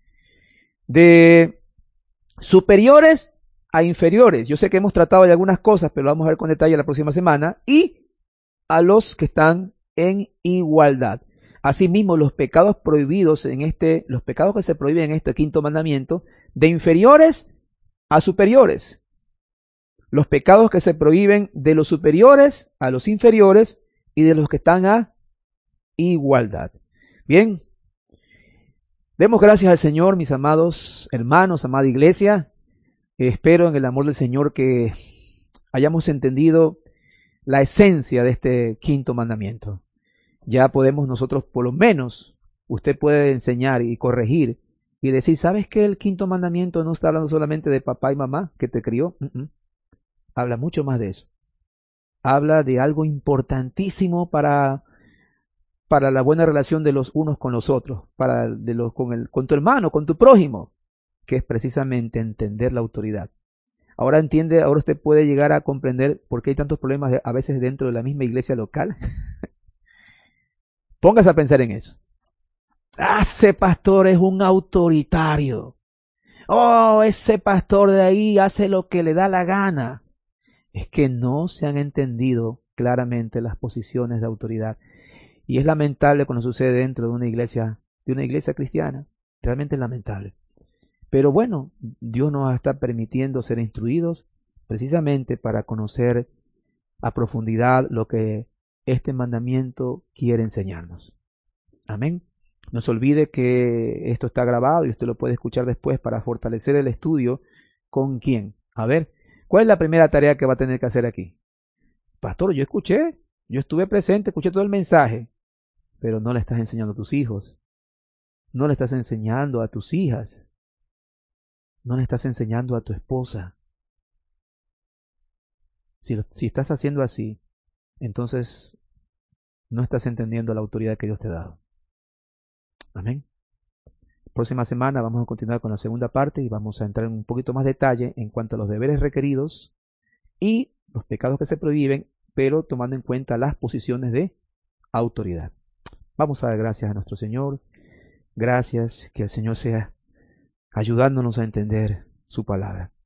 De superiores a inferiores. Yo sé que hemos tratado de algunas cosas, pero lo vamos a ver con detalle la próxima semana. Y a los que están en igualdad. Asimismo, los pecados prohibidos los pecados que se prohíben en este quinto mandamiento, de inferiores a superiores. Los pecados que se prohíben de los superiores a los inferiores y de los que están a igualdad. Bien, demos gracias al Señor, mis amados hermanos, amada iglesia. Espero en el amor del Señor que hayamos entendido la esencia de este quinto mandamiento. Ya podemos nosotros, por lo menos, usted puede enseñar y corregir y decir, ¿sabes que el quinto mandamiento no está hablando solamente de papá y mamá que te crió? Habla mucho más de eso. Habla de algo importantísimo para la buena relación de los unos con los otros, con tu hermano, con tu prójimo, que es precisamente entender la autoridad. Ahora usted puede llegar a comprender por qué hay tantos problemas a veces dentro de la misma iglesia local. Póngase a pensar en eso. Ese pastor es un autoritario. Oh, ese pastor de ahí hace lo que le da la gana. Es que no se han entendido claramente las posiciones de autoridad. Y es lamentable cuando sucede dentro de una iglesia cristiana. Realmente es lamentable. Pero bueno, Dios nos está permitiendo ser instruidos precisamente para conocer a profundidad lo que este mandamiento quiere enseñarnos. Amén. No se olvide que esto está grabado y usted lo puede escuchar después para fortalecer el estudio. ¿Con quién? A ver, ¿cuál es la primera tarea que va a tener que hacer aquí? Pastor, yo estuve presente, escuché todo el mensaje, pero no le estás enseñando a tus hijos, no le estás enseñando a tus hijas, no le estás enseñando a tu esposa. Si estás haciendo así, entonces no estás entendiendo la autoridad que Dios te ha dado. Amén. Próxima semana vamos a continuar con la segunda parte y vamos a entrar en un poquito más detalle en cuanto a los deberes requeridos y los pecados que se prohíben, pero tomando en cuenta las posiciones de autoridad. Vamos a dar gracias a nuestro Señor. Gracias, que el Señor sea ayudándonos a entender su palabra.